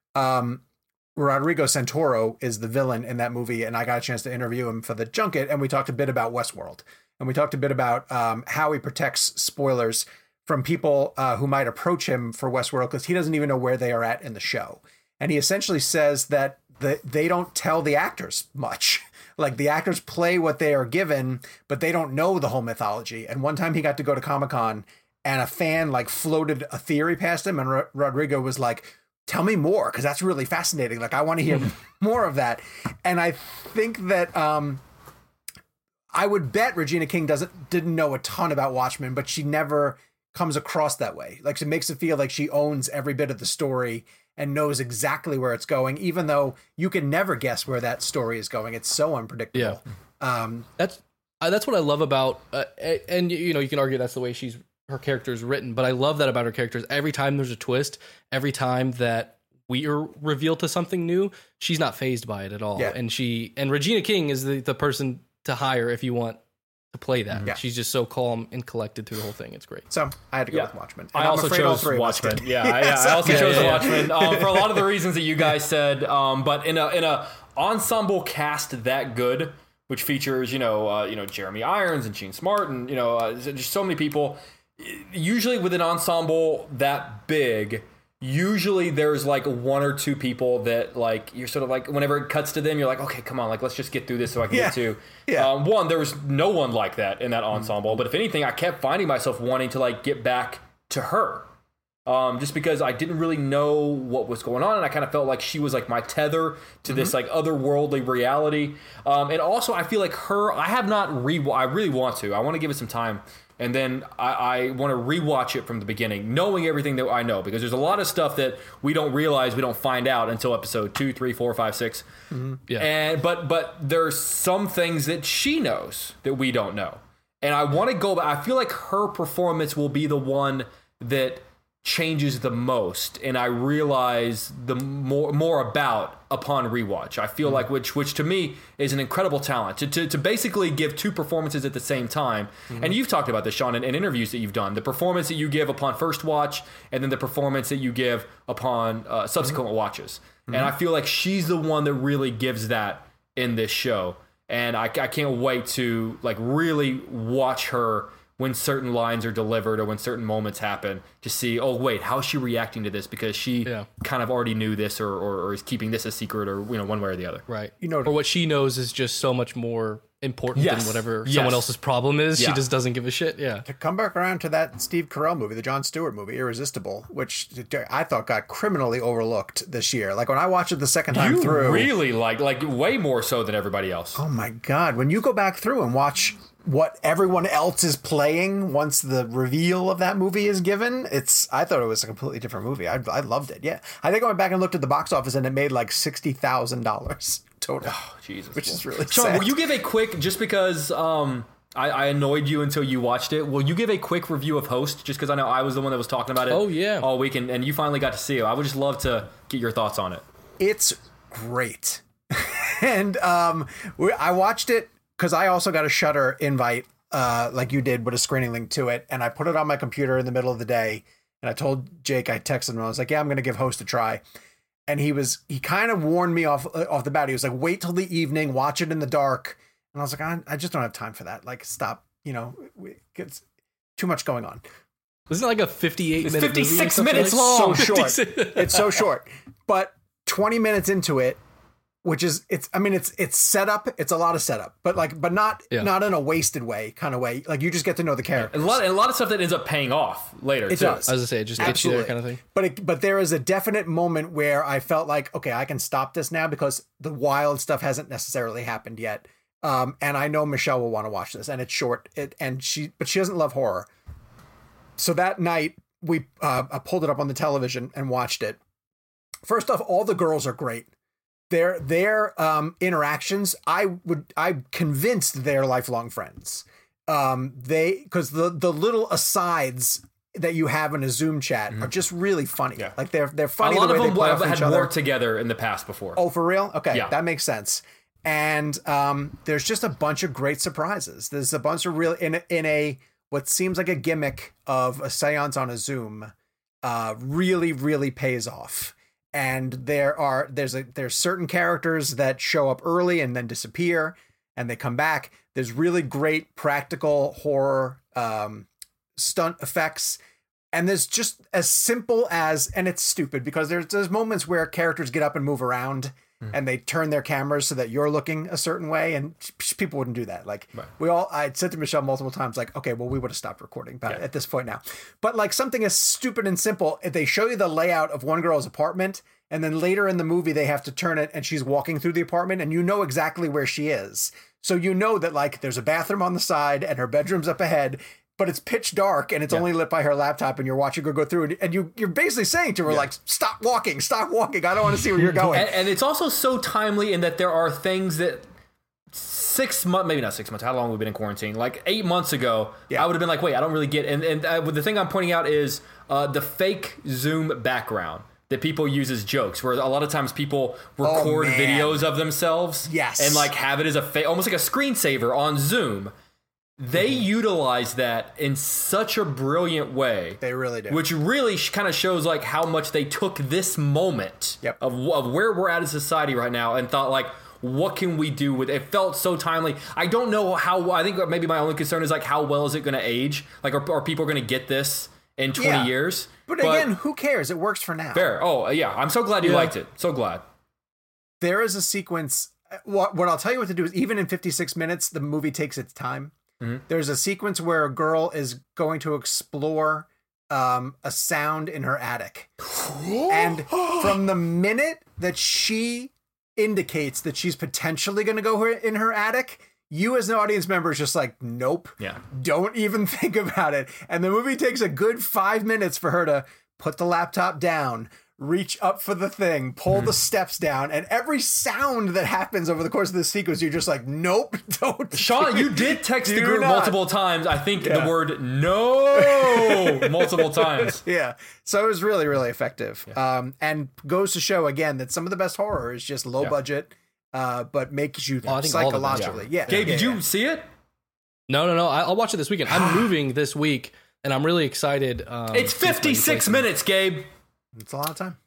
S2: Rodrigo Santoro is the villain in that movie, and I got a chance to interview him for the junket, and we talked a bit about Westworld, and we talked a bit about how he protects spoilers from people who might approach him for Westworld because he doesn't even know where they are at in the show. And he essentially says that they don't tell the actors much. Like, the actors play what they are given, but they don't know the whole mythology. And one time he got to go to Comic-Con and a fan floated a theory past him, and Rodrigo was like, tell me more, because that's really fascinating. Like, I want to hear more of that. And I think that I would bet Regina King didn't know a ton about Watchmen, but she never comes across that way. Like, she makes it feel like she owns every bit of the story and knows exactly where it's going, even though you can never guess where that story is going. It's so unpredictable.
S4: Yeah. That's what I love about, and you can argue that's the way her character is written, but I love that about her characters. Every time there's a twist, every time that we are revealed to something new, she's not fazed by it at all. Yeah. And Regina King is the person to hire if you want to play that. Yeah. She's just so calm and collected through the whole thing. It's great.
S2: So I had to go with Watchmen.
S3: And I also chose Watchmen. I also chose Watchmen for a lot of the reasons that you guys said. But in a ensemble cast that good, which features Jeremy Irons and Gene Smart and just so many people. Usually with an ensemble that big, usually there's like one or two people that like you're sort of like whenever it cuts to them, you're like, okay, come on, like let's just get through this so I can get to. One, there was no one like that in that ensemble, but if anything, I kept finding myself wanting to like get back to her, just because I didn't really know what was going on, and I kind of felt like she was like my tether to this like otherworldly reality. And also, I feel like I have not I really want to. I want to give it some time. And then I want to rewatch it from the beginning, knowing everything that I know, because there's a lot of stuff that we don't realize, we don't find out until episode 2, 3, 4, 5, 6. Mm-hmm. Yeah. And but there's some things that she knows that we don't know, and I want to go. I feel like her performance will be the one that changes the most, and I realize the more about upon rewatch. I feel like which to me is an incredible talent to basically give two performances at the same time. And you've talked about this, Sean, in interviews that you've done. The performance that you give upon first watch, and then the performance that you give upon subsequent watches. And I feel like she's the one that really gives that in this show. And I can't wait to like really watch her when certain lines are delivered or when certain moments happen, to see, oh wait, how is she reacting to this? Because she kind of already knew this or is keeping this a secret, or one way or the other.
S4: Right. Or what she knows is just so much more important than whatever someone else's problem is. She just doesn't give a shit. Yeah.
S2: To come back around to that Steve Carell movie, the Jon Stewart movie, Irresistible, which I thought got criminally overlooked this year. Like when I watched it the second time through,
S3: really like way more so than everybody else.
S2: Oh my God. When you go back through and watch what everyone else is playing once the reveal of that movie is given, I thought it was a completely different movie. I loved it. Yeah. I think I went back and looked at the box office and it made like $60,000 total.
S3: Oh, Jesus.
S2: Which is really
S3: Sean,
S2: sad.
S3: will you give a quick, just because I annoyed you until you watched it, will you give a quick review of Host? Just because I know I was the one that was talking about it all week, and you finally got to see it. I would just love to get your thoughts on it.
S2: It's great. And I watched it because I also got a Shudder invite like you did with a screening link to it. And I put it on my computer in the middle of the day. And I told Jake, I texted him, I was like, yeah, I'm going to give Host a try. And he kind of warned me off the bat. He was like, wait till the evening, watch it in the dark. And I was like, I just don't have time for that. Like, stop, it's too much going on.
S4: Wasn't it like a 58 minute
S3: 56 minutes long.
S2: So short. It's so short. But 20 minutes into it, which is it's set up. It's a lot of setup, but not in a wasted way kind of way. Like you just get to know the characters.
S3: A lot of stuff that ends up paying off later.
S2: It does.
S4: I was gonna say, it just gets you there kind of thing.
S2: But there is a definite moment where I felt like, okay, I can stop this now because the wild stuff hasn't necessarily happened yet. And I know Michelle will want to watch this, and it's short. But she doesn't love horror. So that night I pulled it up on the television and watched it. First off, all the girls are great. Their interactions, I convinced they're lifelong friends. Because the little asides that you have in a Zoom chat are just really funny. Yeah. Like they're funny.
S3: A lot
S2: the way
S3: of them had worked together in the past before.
S2: Oh, for real? Okay, yeah. That makes sense. And there's just a bunch of great surprises. There's a bunch of real in a what seems like a gimmick of a seance on a Zoom, really, really pays off. And there's certain characters that show up early and then disappear, and they come back. There's really great practical horror stunt effects, and there's just as simple as, and it's stupid because there's moments where characters get up and move around, and they turn their cameras so that you're looking a certain way, and people wouldn't do that. Like I said to Michelle multiple times, like, okay, well, we would have stopped recording at this point now. But like something as stupid and simple, if they show you the layout of one girl's apartment, and then later in the movie they have to turn it, and she's walking through the apartment, and you know exactly where she is. So you know that like there's a bathroom on the side, and her bedroom's up ahead. But it's pitch dark and it's only lit by her laptop, and you're watching her go through, and you're basically saying to her, like, stop walking. I don't want to see where you're going.
S3: And it's also so timely in that there are things that 6 months, maybe not 6 months. How long have we been in quarantine? Like 8 months ago,
S2: Yeah.
S3: I would have been like, wait, I don't really get. And the thing I'm pointing out is the fake Zoom background that people use as jokes, where a lot of times people record
S2: man.
S3: videos of themselves,
S2: Yes.
S3: and like have it as almost like a screensaver on Zoom. They utilize that in such a brilliant way.
S2: They really do.
S3: Which really kind of shows like how much they took this moment
S2: Yep.
S3: of where we're at as society right now and thought like, what can we do with it? It felt so timely. I don't know how. I think maybe my only concern is like, how well is it going to age? Like, are people going to get this in 20 years?
S2: But again, who cares? It works for now.
S3: Fair. Oh yeah, I'm so glad you liked it. So glad.
S2: There is a sequence. What I'll tell you what to do is, even in 56 minutes, the movie takes its time. There's a sequence where a girl is going to explore a sound in her attic. And from the minute that she indicates that she's potentially going to go in her attic, you as an audience member is just like, nope.
S3: Yeah.
S2: Don't even think about it. And the movie takes a good 5 minutes for her to put the laptop down, reach up for the thing, pull the steps down, and every sound that happens over the course of this sequence, you're just like, nope, don't.
S3: Sean, you did text the group
S2: not.
S3: multiple times. I think the word no multiple times.
S2: Yeah. So it was really, really effective. And goes to show again that some of the best horror is just low budget, but makes you
S4: I think all the best,
S2: psychologically. Yeah.
S3: Gabe, did you see it?
S4: No. I'll watch it this weekend. I'm moving this week, and I'm really excited.
S3: It's 56 minutes, Gabe.
S2: It's a lot of time.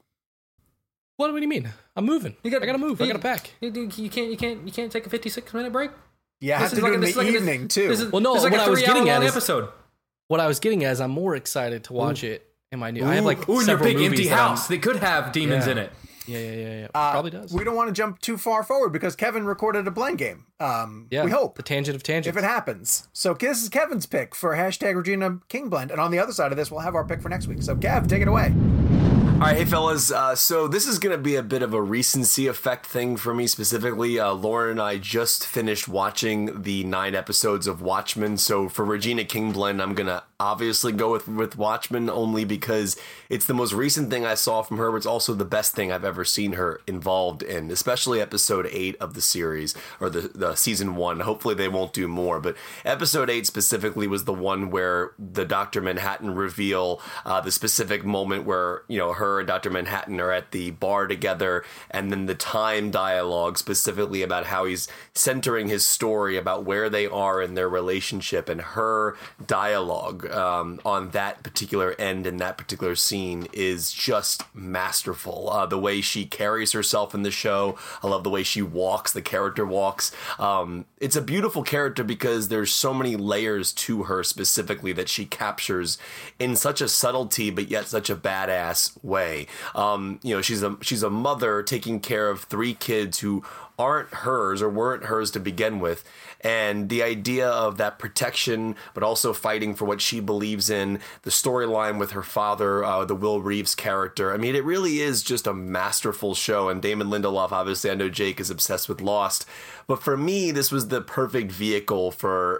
S4: What do you mean? I'm moving. I gotta move. I gotta pack.
S3: You can't take a 56-minute break.
S2: Yeah, I have to do it in the evening too.
S4: Well, no.
S3: It's like
S4: what
S3: a
S4: I was getting at is
S3: episode.
S4: what I was getting at is I'm more excited to watch it in my new. I have like
S3: in your
S4: several
S3: big
S4: movies
S3: empty
S4: that I'm-
S3: house that could have demons in it.
S4: Yeah. Probably does.
S2: We don't want to jump too far forward because Kevin recorded a blend game. We hope.
S4: The tangent of tangents.
S2: If it happens. So this is Kevin's pick for hashtag Regina King Blend. And on the other side of this, we'll have our pick for next week. So Kev, take it away.
S6: All right, hey fellas. So this is going to be a bit of a recency effect thing for me specifically. Lauren and I just finished watching the 9 episodes of Watchmen. So for Regina King Blend, I'm going to obviously go with Watchmen only because it's the most recent thing I saw from her, but it's also the best thing I've ever seen her involved in, especially episode 8 of the series, or the season 1. Hopefully they won't do more, but episode 8 specifically was the one where the Dr. Manhattan reveal, the specific moment where, you know, her and Dr. Manhattan are at the bar together, and then the time dialogue specifically about how he's centering his story about where they are in their relationship, and her dialogue on that particular end in that particular scene is just masterful. The way she carries herself in the show, I love the way she walks, the character walks. It's a beautiful character because there's so many layers to her specifically that she captures in such a subtlety but yet such a badass way. You know, she's a mother taking care of 3 kids who aren't hers or weren't hers to begin with. And the idea of that protection, but also fighting for what she believes in, the storyline with her father, the Will Reeves character. I mean, it really is just a masterful show. And Damon Lindelof, obviously, I know Jake is obsessed with Lost. But for me, this was the perfect vehicle for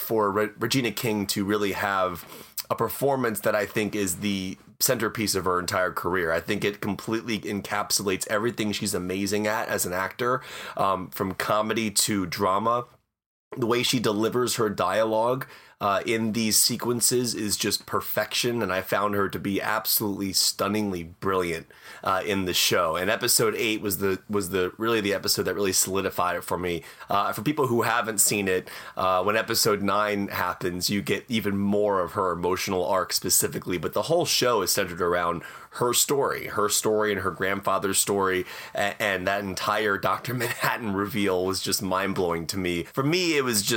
S6: Regina King to really have a performance that I think is the centerpiece of her entire career. I think it completely encapsulates everything she's amazing at as an actor, from comedy to drama. The way she delivers her dialogue in these sequences is just perfection, and I found her to be absolutely stunningly brilliant in the show. And episode 8 was really the episode that really solidified it for me. For people who haven't seen it, when episode 9 happens, you get even more of her emotional arc specifically, but the whole show is centered around her story and her grandfather's story, and that entire Dr. Manhattan reveal was just mind-blowing to me. For me,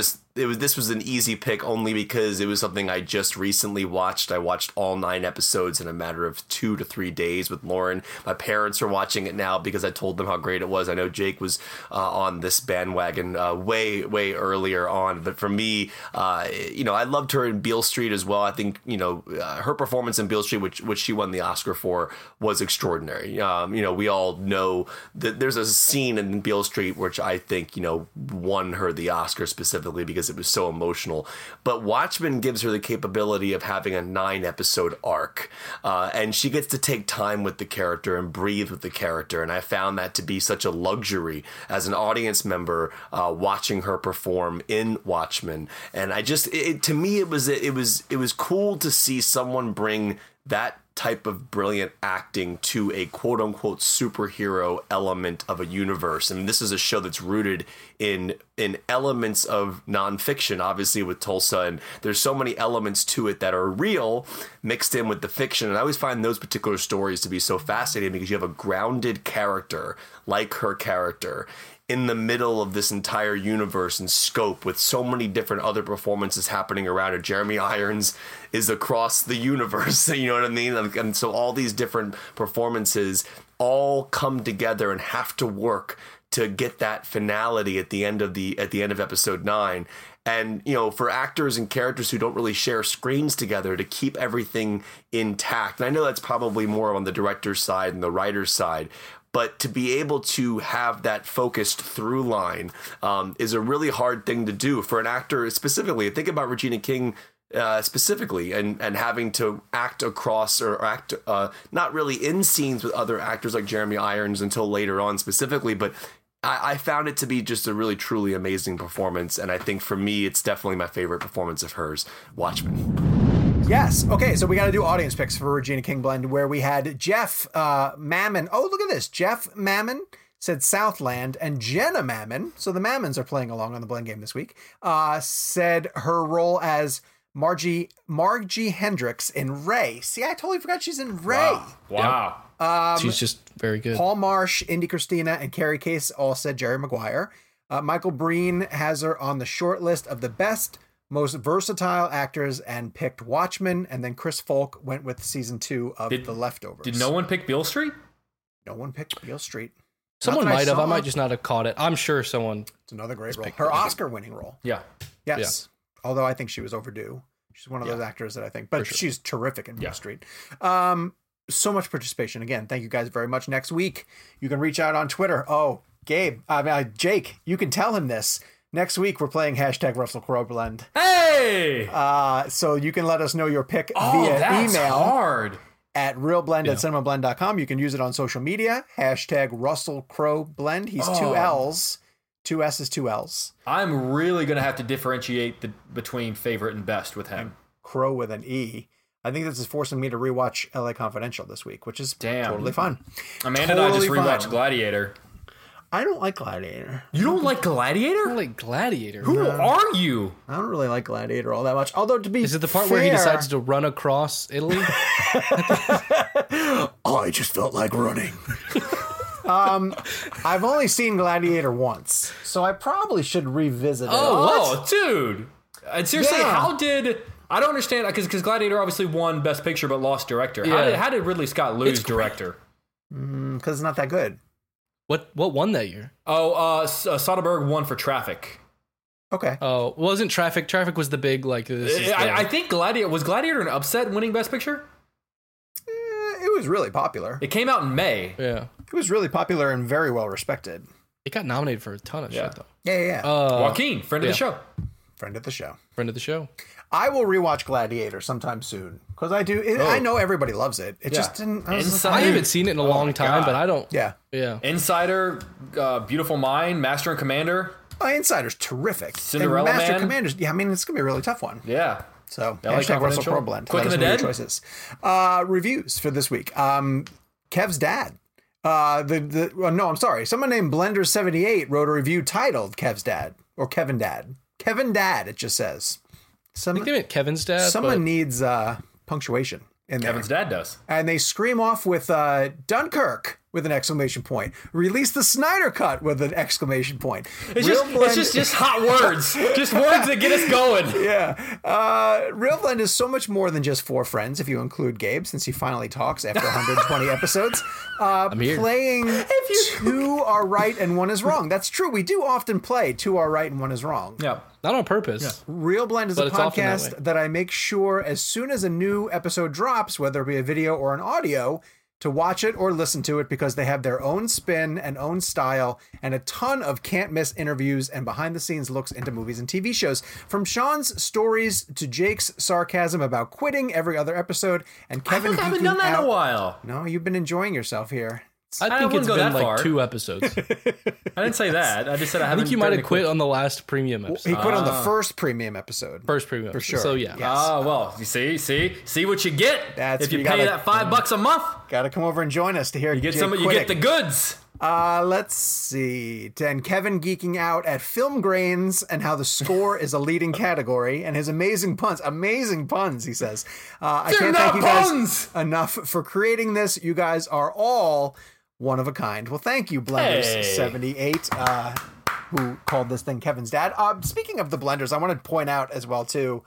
S6: this was an easy pick only because it was something I just recently watched. I watched all 9 episodes in a matter of 2 to 3 days with Lauren. My parents are watching it now because I told them how great it was. I know Jake was on this bandwagon way earlier on, but for me, I loved her in Beale Street as well. I think her performance in Beale Street, which she won the Oscar for, for was extraordinary. We all know that there's a scene in Beale Street which I think, won her the Oscar specifically because it was so emotional. But Watchmen gives her the capability of having a 9-episode arc, and she gets to take time with the character and breathe with the character. And I found that to be such a luxury as an audience member watching her perform in Watchmen. And to me, it was cool to see someone bring that type of brilliant acting to a quote unquote superhero element of a universe. And this is a show that's rooted in elements of nonfiction, obviously with Tulsa, and there's so many elements to it that are real mixed in with the fiction. And I always find those particular stories to be so fascinating because you have a grounded character like her character in the middle of this entire universe and scope with so many different other performances happening around it. Jeremy Irons is across the universe, you know what I mean? And so all these different performances all come together and have to work to get that finality at the end of episode 9. And, for actors and characters who don't really share screens together, to keep everything intact. And I know that's probably more on the director's side and the writer's side, but to be able to have that focused through line is a really hard thing to do for an actor specifically. Think about Regina King specifically and having to act across or act not really in scenes with other actors like Jeremy Irons until later on specifically. But I found it to be just a really, truly amazing performance. And I think for me, it's definitely my favorite performance of hers, Watchmen.
S2: Yes. Okay, so we got to do audience picks for Regina King Blend, where we had Jeff Mammon. Oh, look at this. Jeff Mammon said Southland, and Jenna Mammon, so the Mammons are playing along on the Blend game this week, said her role as Margie Hendricks in Ray. See, I totally forgot she's in Ray.
S3: Wow.
S4: She's just very good.
S2: Paul Marsh, Indy Christina, and Carrie Case all said Jerry Maguire. Michael Breen has her on the short list of the best, most versatile actors and picked Watchmen, and then Chris Folk went with season 2 of The Leftovers.
S3: Did no one pick Beale Street?
S2: No one picked Beale Street.
S4: Someone might have. I might just not have caught it. I'm sure someone.
S2: It's another great role. Her Oscar-winning role.
S3: Yeah.
S2: Yes. Yeah. Although I think she was overdue. She's one of those actors that I think, but she's terrific in Beale Street. So much participation. Again, thank you guys very much. Next week, you can reach out on Twitter. Oh, Jake, you can tell him this. Next week, we're playing Russell Crowe Blend.
S3: Hey!
S2: So you can let us know your pick via email.
S3: Hard.
S2: At realblend@cinemablend.com. You can use it on social media. Russell Crowe Blend. He's 2 L's. 2 S's, 2 L's.
S3: I'm really going to have to differentiate between favorite and best with him.
S2: Crow with an E. I think this is forcing me to rewatch LA Confidential this week, which is totally fun.
S3: Amanda and I just rewatched Gladiator.
S2: I don't like Gladiator.
S3: You don't like Gladiator?
S4: I don't like Gladiator.
S3: Who are you?
S2: I don't really like Gladiator all that much. Although, to be
S4: Is it the part where he decides to run across Italy?
S2: I just felt like running. I've only seen Gladiator once, so I probably should revisit it.
S3: Oh, dude. And seriously, how did... I don't understand, because Gladiator obviously won Best Picture but lost Director.
S4: Yeah.
S3: How did Ridley Scott lose Director?
S2: Because it's not that good.
S4: What won that year?
S3: Soderbergh won for Traffic.
S2: Okay.
S4: Oh, wasn't Traffic? Traffic was the big,
S3: I think Gladiator an upset winning Best Picture?
S2: It was really popular.
S3: It came out in May.
S4: Yeah.
S2: It was really popular and very well respected.
S4: It got nominated for a ton of shit, though.
S2: Yeah.
S3: Joaquin, friend of the show.
S2: Friend of the show.
S4: Friend of the show.
S2: I will rewatch Gladiator sometime soon because I do. I know everybody loves it. It just didn't.
S4: I haven't seen it in a long time, but I don't.
S2: Yeah.
S3: Insider, Beautiful Mind, Master and Commander.
S2: Insider's terrific.
S3: Cinderella
S2: and Master
S3: Man.
S2: Commander's. Yeah, I mean it's gonna be a really tough one.
S3: Yeah.
S2: So
S3: Russell
S2: Crowe Blend.
S3: Quick and the Dead.
S2: Choices. Reviews for this week. Kev's dad. No, I'm sorry. Someone named Blender78 wrote a review titled Kev's Dad or Kevin Dad. Kevin Dad. It just says.
S4: I think they meant Kevin's dad.
S2: Someone needs punctuation in there.
S3: Kevin's dad does.
S2: And they scream off with Dunkirk with an exclamation point. Release the Snyder Cut with an exclamation point.
S3: It's just hot words. Just words that get us going.
S2: Yeah. Real Blend is so much more than just 4 friends, if you include Gabe, since he finally talks after 120 episodes.
S4: I'm here.
S2: Playing 2 are right and 1 is wrong. That's true. We do often play 2 are right and 1 is wrong.
S3: Yeah.
S4: Not on purpose. Yeah.
S2: Real Blend is a podcast that I make sure as soon as a new episode drops, whether it be a video or an audio, to watch it or listen to it because they have their own spin and own style and a ton of can't miss interviews and behind the scenes looks into movies and TV shows. From Sean's stories to Jake's sarcasm about quitting every other episode and Kevin
S3: I haven't done that in a while.
S2: No, you've been enjoying yourself here.
S4: I think it's been like 2 episodes.
S3: I didn't say that. I just said I haven't.
S4: I think you might have quit on the last premium episode.
S2: He quit on the first premium episode.
S4: First premium,
S2: for sure.
S4: So yeah.
S2: Yes.
S3: Well, you see what you get.
S2: That's
S3: if you
S2: you
S3: pay
S2: gotta-
S3: that $5 a month.
S2: Got to come over and join us to hear
S3: You get
S2: Jake
S3: some. You
S2: quitting.
S3: get the goods.
S2: Let's see. And Kevin geeking out at film grains and how the score is a leading category and his amazing puns, he says. I
S3: They're
S2: can't
S3: not
S2: thank you guys
S3: puns!
S2: enough for creating this. You guys are all one of a kind. Well, thank you, Blenders78, who called this thing Kevin's dad. Speaking of the Blenders, I want to point out as well, too,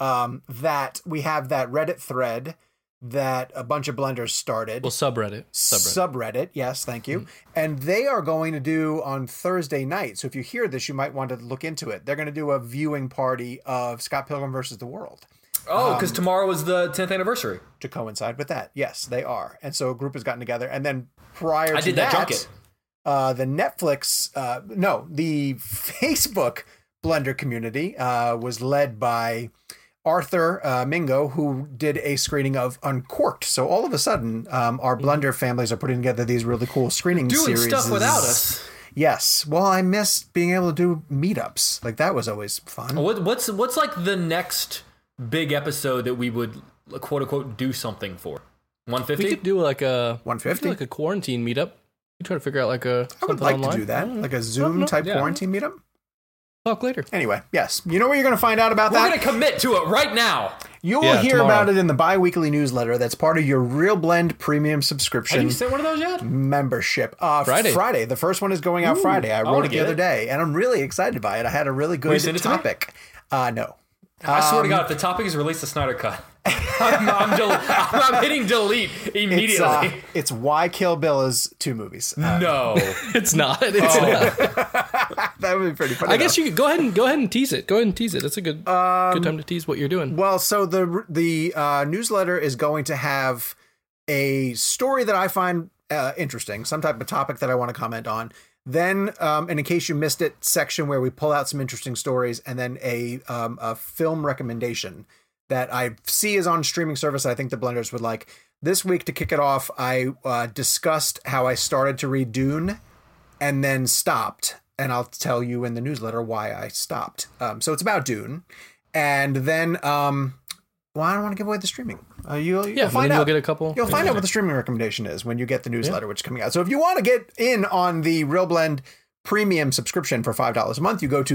S2: that we have that Reddit thread that a bunch of Blenders started.
S4: Well, subreddit.
S2: Yes, thank you. And they are going to do on Thursday night. So if you hear this, you might want to look into it. They're going to do a viewing party of Scott Pilgrim versus the World.
S3: Oh, because tomorrow was the 10th anniversary.
S2: To coincide with that. Yes, they are. And so a group has gotten together. And then prior to
S3: did that junket.
S2: The Netflix, the Facebook Blender community was led by Arthur Mingo, who did a screening of Uncorked. So all of a sudden, our Blender families are putting together these really cool screening
S3: Doing
S2: series.
S3: stuff without us.
S2: Yes. Well, I missed being able to do meetups. Like, that was always fun.
S3: What's like the next big episode that we would quote unquote do something for? 150?
S4: We could do like a
S2: 150?
S4: like a quarantine meetup. You try to figure out like a
S2: I would
S4: something
S2: like
S4: online.
S2: to do that. Like a Zoom type quarantine meetup.
S4: Talk later.
S2: Anyway, yes. You know where you're going to find out about
S3: We're
S2: that?
S3: going to commit to it right now.
S2: You will
S4: Yeah,
S2: hear
S4: tomorrow.
S2: about it in the bi-weekly newsletter that's part of your Real Blend premium subscription
S3: Have you sent one of those yet?
S2: membership.
S4: Friday.
S2: The first one is going out Friday. I wrote
S3: wanna
S2: it the
S3: get
S2: other
S3: it.
S2: day, and I'm really excited by it. I had a really
S3: you
S2: good
S3: send it to me?
S2: topic. No.
S3: I swear to God, if the topic is release the Snyder Cut, I'm hitting delete immediately.
S2: It's why Kill Bill is 2 movies.
S3: No.
S4: It's not. It's not.
S2: That would be pretty funny.
S4: I guess you could go ahead and tease it. Go ahead and tease it. It's a good time to tease what you're doing.
S2: Well, so the newsletter is going to have a story that I find interesting, some type of topic that I want to comment on. Then, and in case you missed it, section where we pull out some interesting stories, and then a film recommendation that I see is on streaming service that I think the Blenders would like. This week, to kick it off, I discussed how I started to read Dune and then stopped. And I'll tell you in the newsletter why I stopped. So it's about Dune. And then, well, I don't want to give away the streaming. You'll find out.
S4: You'll get a couple.
S2: You'll find out what the streaming recommendation is when you get the newsletter, which is coming out. So if you want to get in on the Real Blend premium subscription for $5 a month, you go to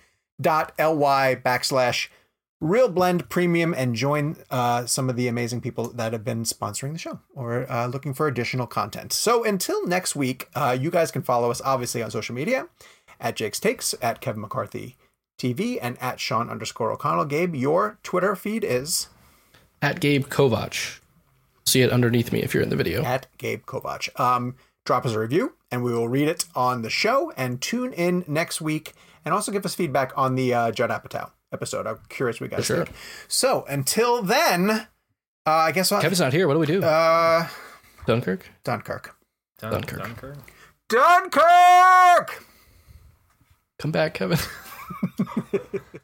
S2: bit.ly/Real Blend Premium and join some of the amazing people that have been sponsoring the show or looking for additional content. So until next week, you guys can follow us obviously on social media at Jake's Takes, at Kevin McCarthy TV, and at Sean_O'Connell. Gabe, your Twitter feed is
S4: At Gabe Kovac. See it underneath me if you're in the video.
S2: at Gabe Kovac. Drop us a review and we will read it on the show, and tune in next week and also give us feedback on the Judd Apatow episode. I'm curious what you guys think. So until then, I guess
S4: Kevin's not here. What do we do? Dunkirk?
S2: Dunkirk.
S4: Dunkirk. Come back, Kevin.